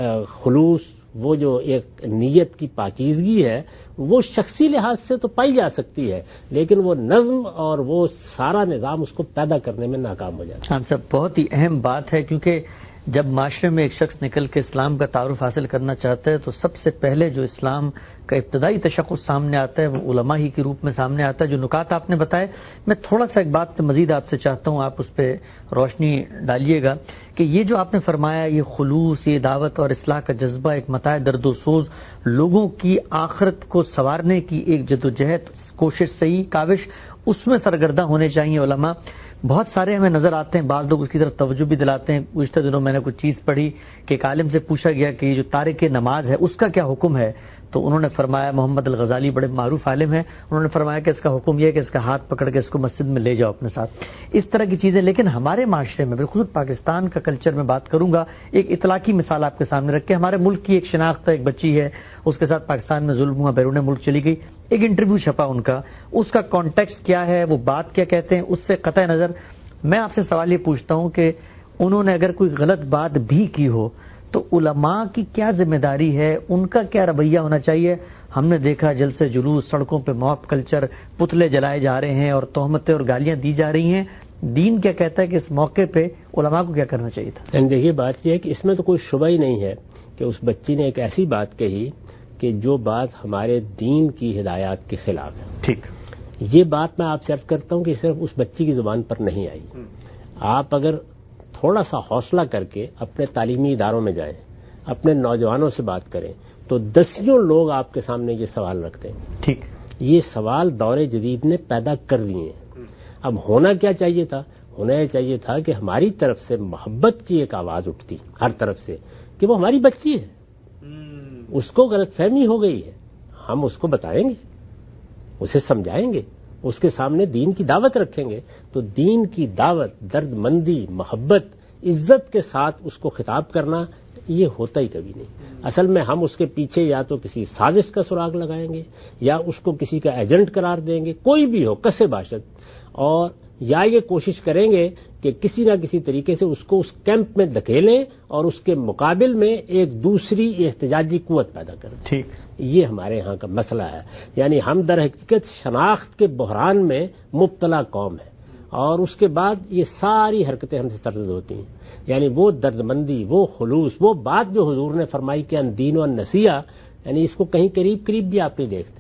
خلوص, وہ جو ایک نیت کی پاکیزگی ہے, وہ شخصی لحاظ سے تو پائی جا سکتی ہے, لیکن وہ نظم اور وہ سارا نظام اس کو پیدا کرنے میں ناکام ہو جاتا ہے. ہاں صاحب, بہت ہی اہم بات ہے, کیونکہ جب معاشرے میں ایک شخص نکل کے اسلام کا تعارف حاصل کرنا چاہتا ہے تو سب سے پہلے جو اسلام کا ابتدائی تشخص سامنے آتا ہے وہ علماء ہی کے روپ میں سامنے آتا ہے. جو نکات آپ نے بتائے, میں تھوڑا سا ایک بات مزید آپ سے چاہتا ہوں, آپ اس پہ روشنی ڈالیے گا کہ یہ جو آپ نے فرمایا, یہ خلوص, یہ دعوت اور اصلاح کا جذبہ, ایک متاع درد و سوز, لوگوں کی آخرت کو سنوارنے کی ایک جدوجہد, کوشش, صحیح کاوش, اس میں سرگرداں ہونے چاہیے علماء. بہت سارے ہمیں نظر آتے ہیں, بعض لوگ اس کی طرف توجہ بھی دلاتے ہیں. گزشتہ دنوں میں نے کچھ چیز پڑھی کہ ایک عالم سے پوچھا گیا کہ یہ جو تارک نماز ہے اس کا کیا حکم ہے, تو انہوں نے فرمایا, محمد الغزالی بڑے معروف عالم ہیں, انہوں نے فرمایا کہ اس کا حکم یہ ہے کہ اس کا ہاتھ پکڑ کے اس کو مسجد میں لے جاؤ اپنے ساتھ. اس طرح کی چیزیں. لیکن ہمارے معاشرے میں, بالخصوص پاکستان کا کلچر میں بات کروں گا, ایک اطلاقی مثال آپ کے سامنے رکھ کے, ہمارے ملک کی ایک شناخت ہے, ایک بچی ہے, اس کے ساتھ پاکستان میں ظلم ہوا, بیرون ملک چلی گئی, ایک انٹرویو چھپا ان کا, اس کا کانٹیکسٹ کیا ہے, وہ بات کیا کہتے ہیں, اس سے قطع نظر میں آپ سے سوال یہ پوچھتا ہوں کہ انہوں نے اگر کوئی غلط بات بھی کی ہو تو علماء کی کیا ذمہ داری ہے, ان کا کیا رویہ ہونا چاہیے؟ ہم نے دیکھا جلسے جلوس, سڑکوں پہ موب کلچر, پتلے جلائے جا رہے ہیں اور تہمتیں اور گالیاں دی جا رہی ہیں. دین کیا کہتا ہے کہ اس موقع پہ علماء کو کیا کرنا چاہیے تھا؟ دیکھیے, بات یہ ہے کہ اس میں تو کوئی شبہ ہی نہیں ہے کہ اس بچی نے ایک ایسی بات کہی کہ جو بات ہمارے دین کی ہدایات کے خلاف ہے. ٹھیک, یہ بات میں آپ سے عرض کرتا ہوں کہ صرف اس بچی کی زبان پر نہیں آئی. آپ اگر تھوڑا سا حوصلہ کر کے اپنے تعلیمی اداروں میں جائیں, اپنے نوجوانوں سے بات کریں, تو دسیوں لوگ آپ کے سامنے یہ سوال رکھتے ہیں. ٹھیک, یہ سوال دور جدید نے پیدا کر دیے ہیں. اب ہونا کیا چاہیے تھا؟ ہونا یہ چاہیے تھا کہ ہماری طرف سے محبت کی ایک آواز اٹھتی ہر طرف سے کہ وہ ہماری بچی ہے, اس کو غلط فہمی ہو گئی ہے, ہم اس کو بتائیں گے, اسے سمجھائیں گے, اس کے سامنے دین کی دعوت رکھیں گے. تو دین کی دعوت, درد مندی, محبت, عزت کے ساتھ اس کو خطاب کرنا, یہ ہوتا ہی کبھی نہیں. اصل میں ہم اس کے پیچھے یا تو کسی سازش کا سراغ لگائیں گے, یا اس کو کسی کا ایجنٹ قرار دیں گے, کوئی بھی ہو, کسے باشد, اور یا یہ کوشش کریں گے کہ کسی نہ کسی طریقے سے اس کو اس کیمپ میں دھکیلیں اور اس کے مقابل میں ایک دوسری احتجاجی قوت پیدا کریں. ٹھیک, یہ ہمارے ہاں کا مسئلہ ہے. یعنی ہم در حقیقت شناخت کے بحران میں مبتلا قوم ہے, اور اس کے بعد یہ ساری حرکتیں ہم سے سرزد ہوتی ہیں. یعنی وہ درد مندی, وہ خلوص, وہ بات جو حضور نے فرمائی کہ ان دین و نصیحہ, یعنی اس کو کہیں قریب قریب بھی آپ نہیں دیکھتے.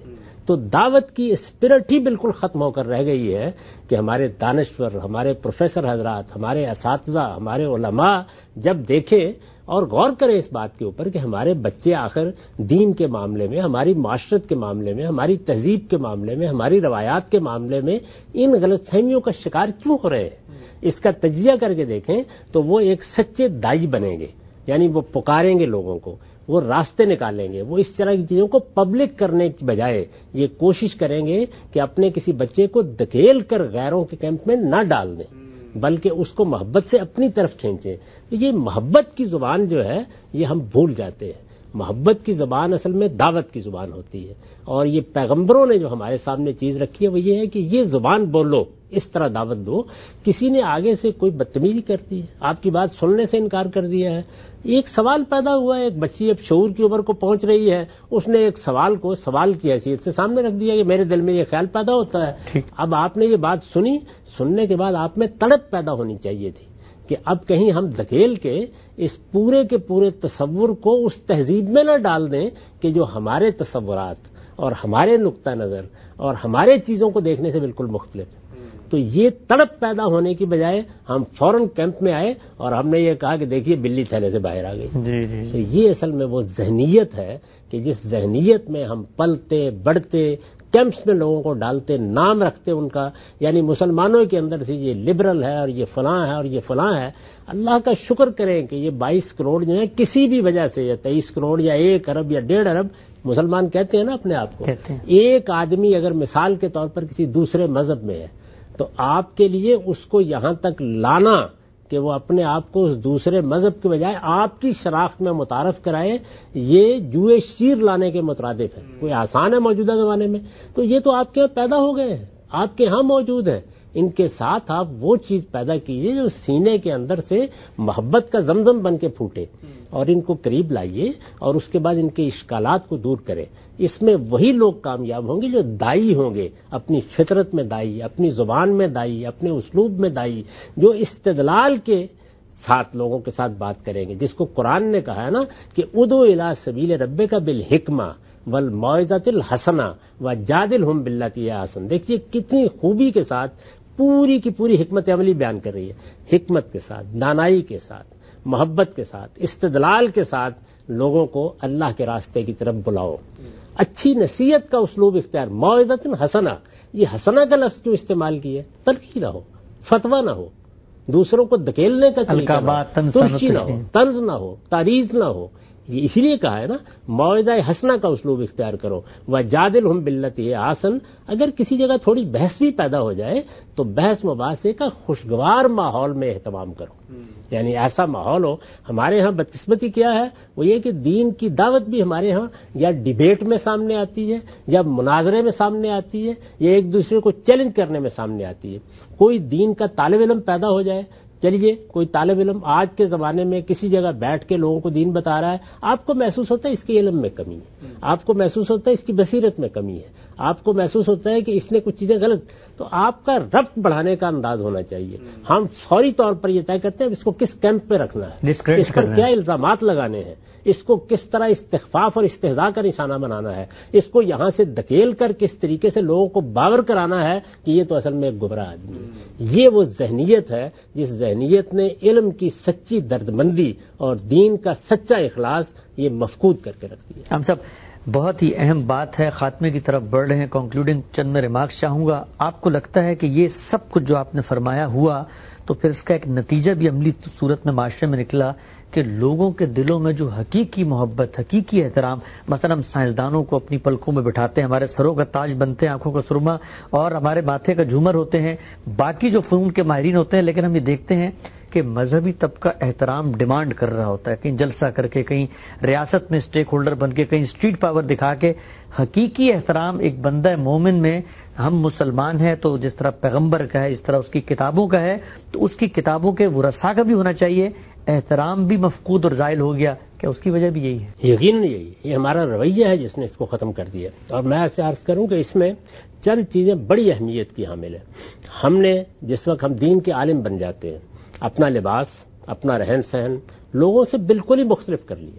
تو دعوت کی اسپرٹ ہی بالکل ختم ہو کر رہ گئی ہے کہ ہمارے دانشور، ہمارے پروفیسر حضرات، ہمارے اساتذہ، ہمارے علماء جب دیکھیں اور غور کریں اس بات کے اوپر کہ ہمارے بچے آخر دین کے معاملے میں، ہماری معاشرت کے معاملے میں، ہماری تہذیب کے معاملے میں، ہماری روایات کے معاملے میں ان غلط فہمیوں کا شکار کیوں ہو رہے ہیں، اس کا تجزیہ کر کے دیکھیں تو وہ ایک سچے دائی بنیں گے، یعنی وہ پکاریں گے لوگوں کو، وہ راستے نکالیں گے، وہ اس طرح کی چیزوں کو پبلک کرنے کی بجائے یہ کوشش کریں گے کہ اپنے کسی بچے کو دھکیل کر غیروں کے کیمپ میں نہ ڈال دیں، بلکہ اس کو محبت سے اپنی طرف کھینچیں۔ تو یہ محبت کی زبان جو ہے یہ ہم بھول جاتے ہیں۔ محبت کی زبان اصل میں دعوت کی زبان ہوتی ہے، اور یہ پیغمبروں نے جو ہمارے سامنے چیز رکھی ہے وہ یہ ہے کہ یہ زبان بولو، اس طرح دعوت دو۔ کسی نے آگے سے کوئی بدتمیزی کر دی ہے، آپ کی بات سننے سے انکار کر دیا ہے، ایک سوال پیدا ہوا ہے، ایک بچی اب شعور کی عمر کو پہنچ رہی ہے، اس نے ایک سوال کو سوال کی حیثیت سے سامنے رکھ دیا کہ میرے دل میں یہ خیال پیدا ہوتا ہے۔ اب آپ نے یہ بات سنی، سننے کے بعد آپ میں تڑپ پیدا ہونی چاہیے تھی کہ اب کہیں ہم دھکیل کے اس پورے کے پورے تصور کو اس تہذیب میں نہ ڈال دیں کہ جو ہمارے تصورات اور ہمارے نقطہ نظر اور ہمارے چیزوں کو دیکھنے سے بالکل مختلف ہے۔ تو یہ تڑپ پیدا ہونے کی بجائے ہم فوراً کیمپ میں آئے اور ہم نے یہ کہا کہ دیکھیے بلی تھیلے سے باہر آ گئی۔ جی جی تو یہ اصل میں وہ ذہنیت ہے کہ جس ذہنیت میں ہم پلتے بڑھتے، کیمپس میں لوگوں کو ڈالتے، نام رکھتے ان کا، یعنی مسلمانوں کے اندر سے یہ لبرل ہے اور یہ فلاں ہے اور یہ فلاں ہے۔ اللہ کا شکر کریں کہ یہ بائیس کروڑ جو ہے کسی بھی وجہ سے، یا تیئیس کروڑ یا ایک ارب یا ڈیڑھ ارب مسلمان کہتے ہیں نا اپنے آپ کو، ایک آدمی اگر مثال کے طور پر کسی دوسرے مذہب میں ہے تو آپ کے لیے اس کو یہاں تک لانا کہ وہ اپنے آپ کو اس دوسرے مذہب کے بجائے آپ کی شناخت میں متعارف کرائے، یہ جوئے شیر لانے کے مترادف ہے۔ کوئی آسان ہے موجودہ زمانے میں؟ تو یہ تو آپ کے یہاں پیدا ہو گئے ہیں، آپ کے ہاں موجود ہیں۔ ان کے ساتھ آپ وہ چیز پیدا کیجئے جو سینے کے اندر سے محبت کا زمزم بن کے پھوٹے، اور ان کو قریب لائیے اور اس کے بعد ان کے اشکالات کو دور کریں۔ اس میں وہی لوگ کامیاب ہوں گے جو دائی ہوں گے، اپنی فطرت میں دائی، اپنی زبان میں دائی، اپنے اسلوب میں دائی، جو استدلال کے ساتھ لوگوں کے ساتھ بات کریں گے، جس کو قرآن نے کہا ہے نا کہ ادعو الی سبیل ربک بالحکمہ والموعظۃ الحسنہ وجادلہم باللتی ہی احسن۔ دیکھیے کتنی خوبی کے ساتھ پوری کی پوری حکمت عملی بیان کر رہی ہے، حکمت کے ساتھ، دانائی کے ساتھ، محبت کے ساتھ، استدلال کے ساتھ لوگوں کو اللہ کے راستے کی طرف بلاؤ، اچھی نصیحت کا اسلوب اختیار، موعظۃ حسنہ۔ یہ حسنہ کا لفظ کیوں استعمال کیا ہے؟ تلخی نہ ہو، فتویٰ نہ ہو، دوسروں کو دھکیلنے کا طریقہ نہ ہو، ترشی نہ ہو، طنز نہ ہو، تعریض نہ ہو۔ یہ اسی لیے کہا ہے نا موعظہ حسنہ کا اسلوب اختیار کرو، وجادلہم باللتی ہی احسن۔ اگر کسی جگہ تھوڑی بحث بھی پیدا ہو جائے تو بحث مباحثے کا خوشگوار ماحول میں اہتمام کرو، یعنی ایسا ماحول ہو۔ ہمارے ہاں بدقسمتی کیا ہے، وہ یہ کہ دین کی دعوت بھی ہمارے ہاں یا ڈیبیٹ میں سامنے آتی ہے، یا مناظرے میں سامنے آتی ہے، یا ایک دوسرے کو چیلنج کرنے میں سامنے آتی ہے۔ کوئی دین کا طالب علم پیدا ہو جائے، چلیے کوئی طالب علم آج کے زمانے میں کسی جگہ بیٹھ کے لوگوں کو دین بتا رہا ہے، آپ کو محسوس ہوتا ہے اس کے علم میں کمی ہے، آپ کو محسوس ہوتا ہے اس کی بصیرت میں کمی ہے، آپ کو محسوس ہوتا ہے کہ اس نے کچھ چیزیں غلط، تو آپ کا ربط بڑھانے کا انداز ہونا چاہیے۔ ہم فوری طور پر یہ طے کرتے ہیں اس کو کس کیمپ پہ رکھنا ہے، اس پر کیا الزامات لگانے ہیں، اس کو کس طرح استخفاف اور استہزاء کا نشانہ بنانا ہے، اس کو یہاں سے دھکیل کر کس طریقے سے لوگوں کو باور کرانا ہے کہ یہ تو اصل میں ایک گمراہ آدمی ہے۔ یہ وہ ذہنیت ہے جس ذہنیت نے علم کی سچی دردمندی اور دین کا سچا اخلاص یہ مفقود کر کے رکھ دیا۔ ہم سب بہت ہی اہم بات ہے، خاتمے کی طرف بڑھ رہے ہیں، کنکلوڈنگ چند میں ریمارکس چاہوں گا۔ آپ کو لگتا ہے کہ یہ سب کچھ جو آپ نے فرمایا ہوا تو پھر اس کا ایک نتیجہ بھی عملی صورت میں معاشرے میں نکلا کہ لوگوں کے دلوں میں جو حقیقی محبت، حقیقی احترام، مثلا ہم سائنسدانوں کو اپنی پلکوں میں بٹھاتے ہیں، ہمارے سروں کا تاج بنتے ہیں، آنکھوں کا سرما اور ہمارے ماتھے کا جھومر ہوتے ہیں، باقی جو فنون کے ماہرین ہوتے ہیں، لیکن ہم یہ دیکھتے ہیں کہ مذہبی طبقہ احترام ڈیمانڈ کر رہا ہوتا ہے، کہیں جلسہ کر کے، کہیں ریاست میں اسٹیک ہولڈر بن کے، کہیں اسٹریٹ پاور دکھا کے۔ حقیقی احترام ایک بندہ مومن میں، ہم مسلمان ہیں تو جس طرح پیغمبر کا ہے، اس طرح اس کی کتابوں کا ہے، تو اس کی کتابوں کے ورثاء کا بھی ہونا چاہیے۔ احترام بھی مفقود اور زائل ہو گیا، کیا اس کی وجہ بھی یہی ہے؟ یقیناً یہی یہ ہمارا رویہ ہے جس نے اس کو ختم کر دیا۔ اور میں ایسے عرض کروں کہ اس میں چند چیزیں بڑی اہمیت کی حامل ہیں۔ ہم نے جس وقت ہم دین کے عالم بن جاتے ہیں، اپنا لباس، اپنا رہن سہن لوگوں سے بالکل ہی مختلف کر لیا۔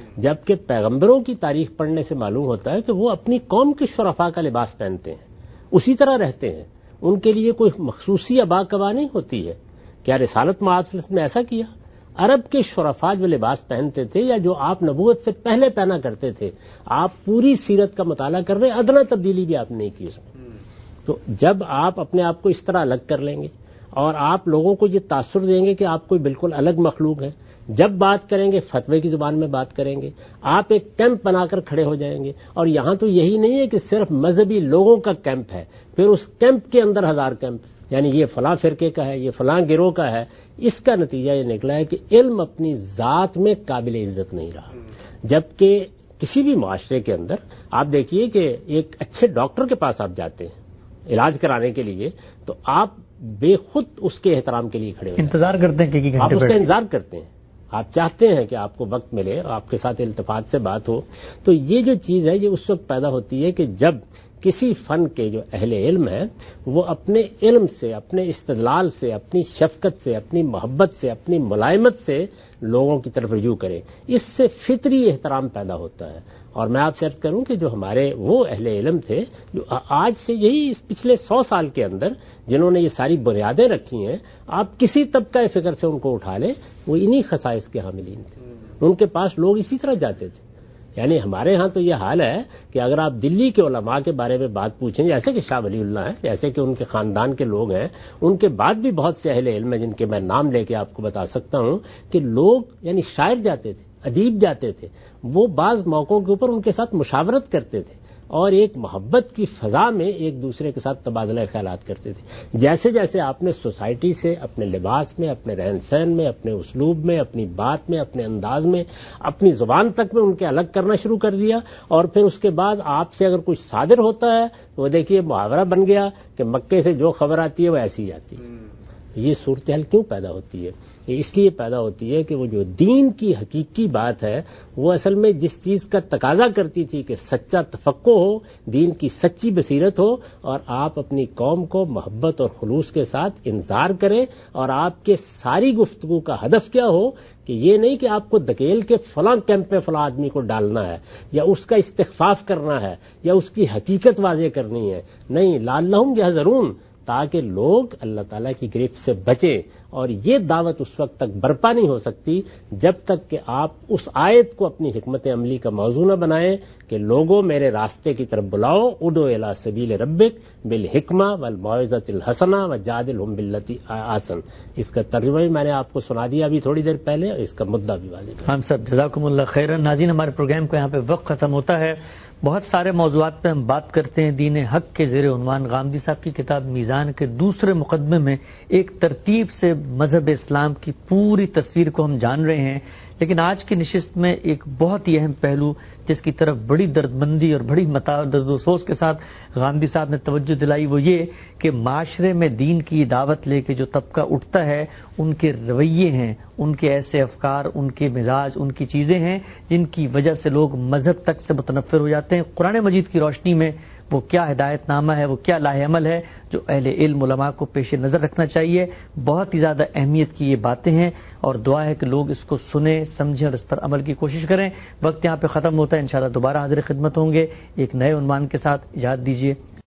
جبکہ پیغمبروں کی تاریخ پڑھنے سے معلوم ہوتا ہے کہ وہ اپنی قوم کے شرفاء کا لباس پہنتے ہیں، اسی طرح رہتے ہیں، ان کے لیے کوئی مخصوصی ابا کبا نہیں ہوتی ہے۔ کیا رسالت مآب نے ایسا کیا؟ عرب کے شرفاء جو لباس پہنتے تھے یا جو آپ نبوت سے پہلے پہنا کرتے تھے، آپ پوری سیرت کا مطالعہ کر رہے ہیں، ادنا تبدیلی بھی آپ نے نہیں کی اس میں۔ تو جب آپ اپنے آپ کو اس طرح الگ کر لیں گے اور آپ لوگوں کو یہ تاثر دیں گے کہ آپ کوئی بالکل الگ مخلوق ہے، جب بات کریں گے فتوے کی زبان میں بات کریں گے، آپ ایک کیمپ بنا کر کھڑے ہو جائیں گے، اور یہاں تو یہی نہیں ہے کہ صرف مذہبی لوگوں کا کیمپ ہے، پھر اس کیمپ کے اندر ہزار کیمپ، یعنی یہ فلاں فرقے کا ہے، یہ فلاں گروہ کا ہے۔ اس کا نتیجہ یہ نکلا ہے کہ علم اپنی ذات میں قابل عزت نہیں رہا، جبکہ کسی بھی معاشرے کے اندر آپ دیکھیے کہ ایک اچھے ڈاکٹر کے پاس آپ جاتے ہیں علاج کرانے کے لیے تو آپ بے خود اس کے احترام کے لیے کھڑے ہو انتظار کرتے ہیں کہ آپ اس کا انتظار کرتے ہیں، آپ چاہتے ہیں کہ آپ کو وقت ملے، آپ کے ساتھ التفات سے بات ہو۔ تو یہ جو چیز ہے یہ اس وقت پیدا ہوتی ہے کہ جب کسی فن کے جو اہل علم ہیں وہ اپنے علم سے، اپنے استدلال سے، اپنی شفقت سے، اپنی محبت سے، اپنی ملائمت سے لوگوں کی طرف رجوع کریں، اس سے فطری احترام پیدا ہوتا ہے۔ اور میں آپ سے عرض کروں کہ جو ہمارے وہ اہل علم تھے جو آج سے یہی اس پچھلے سو سال کے اندر جنہوں نے یہ ساری بنیادیں رکھی ہیں، آپ کسی طبقہ فکر سے ان کو اٹھا لیں، وہ انہی خصائص کے حاملین تھے، ان کے پاس لوگ اسی طرح جاتے تھے۔ یعنی ہمارے ہاں تو یہ حال ہے کہ اگر آپ دلی کے علماء کے بارے میں بات پوچھیں، جیسے کہ شاہ ولی اللہ ہیں، جیسے کہ ان کے خاندان کے لوگ ہیں، ان کے بعد بھی بہت سے اہل علم ہیں جن کے میں نام لے کے آپ کو بتا سکتا ہوں کہ لوگ یعنی شاعر جاتے تھے، ادیب جاتے تھے، وہ بعض موقعوں کے اوپر ان کے ساتھ مشاورت کرتے تھے اور ایک محبت کی فضا میں ایک دوسرے کے ساتھ تبادلہ خیالات کرتے تھے۔ جیسے جیسے آپ نے سوسائٹی سے اپنے لباس میں، اپنے رہن سہن میں، اپنے اسلوب میں، اپنی بات میں، اپنے انداز میں، اپنی زبان تک میں ان کے الگ کرنا شروع کر دیا، اور پھر اس کے بعد آپ سے اگر کچھ صادر ہوتا ہے تو وہ دیکھیے محاورہ بن گیا کہ مکے سے جو خبر آتی ہے وہ ایسی ہی آتی ہے۔ یہ صورتحال کیوں پیدا ہوتی ہے؟ یہ اس لیے پیدا ہوتی ہے کہ وہ جو دین کی حقیقی بات ہے وہ اصل میں جس چیز کا تقاضا کرتی تھی کہ سچا تفقہ ہو، دین کی سچی بصیرت ہو، اور آپ اپنی قوم کو محبت اور خلوص کے ساتھ انذار کریں، اور آپ کے ساری گفتگو کا ہدف کیا ہو کہ یہ نہیں کہ آپ کو دھکیل کے فلاں کیمپ میں فلاں آدمی کو ڈالنا ہے یا اس کا استخفاف کرنا ہے یا اس کی حقیقت واضح کرنی ہے، نہیں، لعلہم یحذرون، تاکہ لوگ اللہ تعالیٰ کی گرفت سے بچیں۔ اور یہ دعوت اس وقت تک برپا نہیں ہو سکتی جب تک کہ آپ اس آیت کو اپنی حکمت عملی کا موضوع نہ بنائیں کہ لوگوں میرے راستے کی طرف بلاؤ، ادعو الی سبیل ربک بالحکمہ والموعظۃ الحسنہ وجادلہم باللتی احسن۔ اس کا ترجمہ بھی میں نے آپ کو سنا دیا ابھی تھوڑی دیر پہلے، اور اس کا مدعا بھی واضح ہے۔ ہم سب جزاکم اللہ خیرا۔ ناظرین، ہمارے پروگرام کو یہاں پہ وقت ختم ہوتا ہے۔ بہت سارے موضوعات پہ ہم بات کرتے ہیں۔ دین حق کے زیر عنوان غامدی صاحب کی کتاب میزان کے دوسرے مقدمے میں ایک ترتیب سے مذہب اسلام کی پوری تصویر کو ہم جان رہے ہیں، لیکن آج کی نشست میں ایک بہت ہی اہم پہلو جس کی طرف بڑی دردمندی اور بڑی درد و افسوس کے ساتھ غامدی صاحب نے توجہ دلائی، وہ یہ کہ معاشرے میں دین کی دعوت لے کے جو طبقہ اٹھتا ہے ان کے رویے ہیں، ان کے ایسے افکار، ان کے مزاج، ان کی چیزیں ہیں جن کی وجہ سے لوگ مذہب تک سے متنفر ہو جاتے ہیں۔ قرآن مجید کی روشنی میں وہ کیا ہدایت نامہ ہے، وہ کیا لاہ عمل ہے جو اہل علم علماء کو پیش نظر رکھنا چاہیے۔ بہت ہی زیادہ اہمیت کی یہ باتیں ہیں اور دعا ہے کہ لوگ اس کو سنیں، سمجھیں اور اس پر عمل کی کوشش کریں۔ وقت یہاں پہ ختم ہوتا ہے، انشاءاللہ دوبارہ حاضر خدمت ہوں گے ایک نئے عنوان کے ساتھ۔ اجازت دیجیے،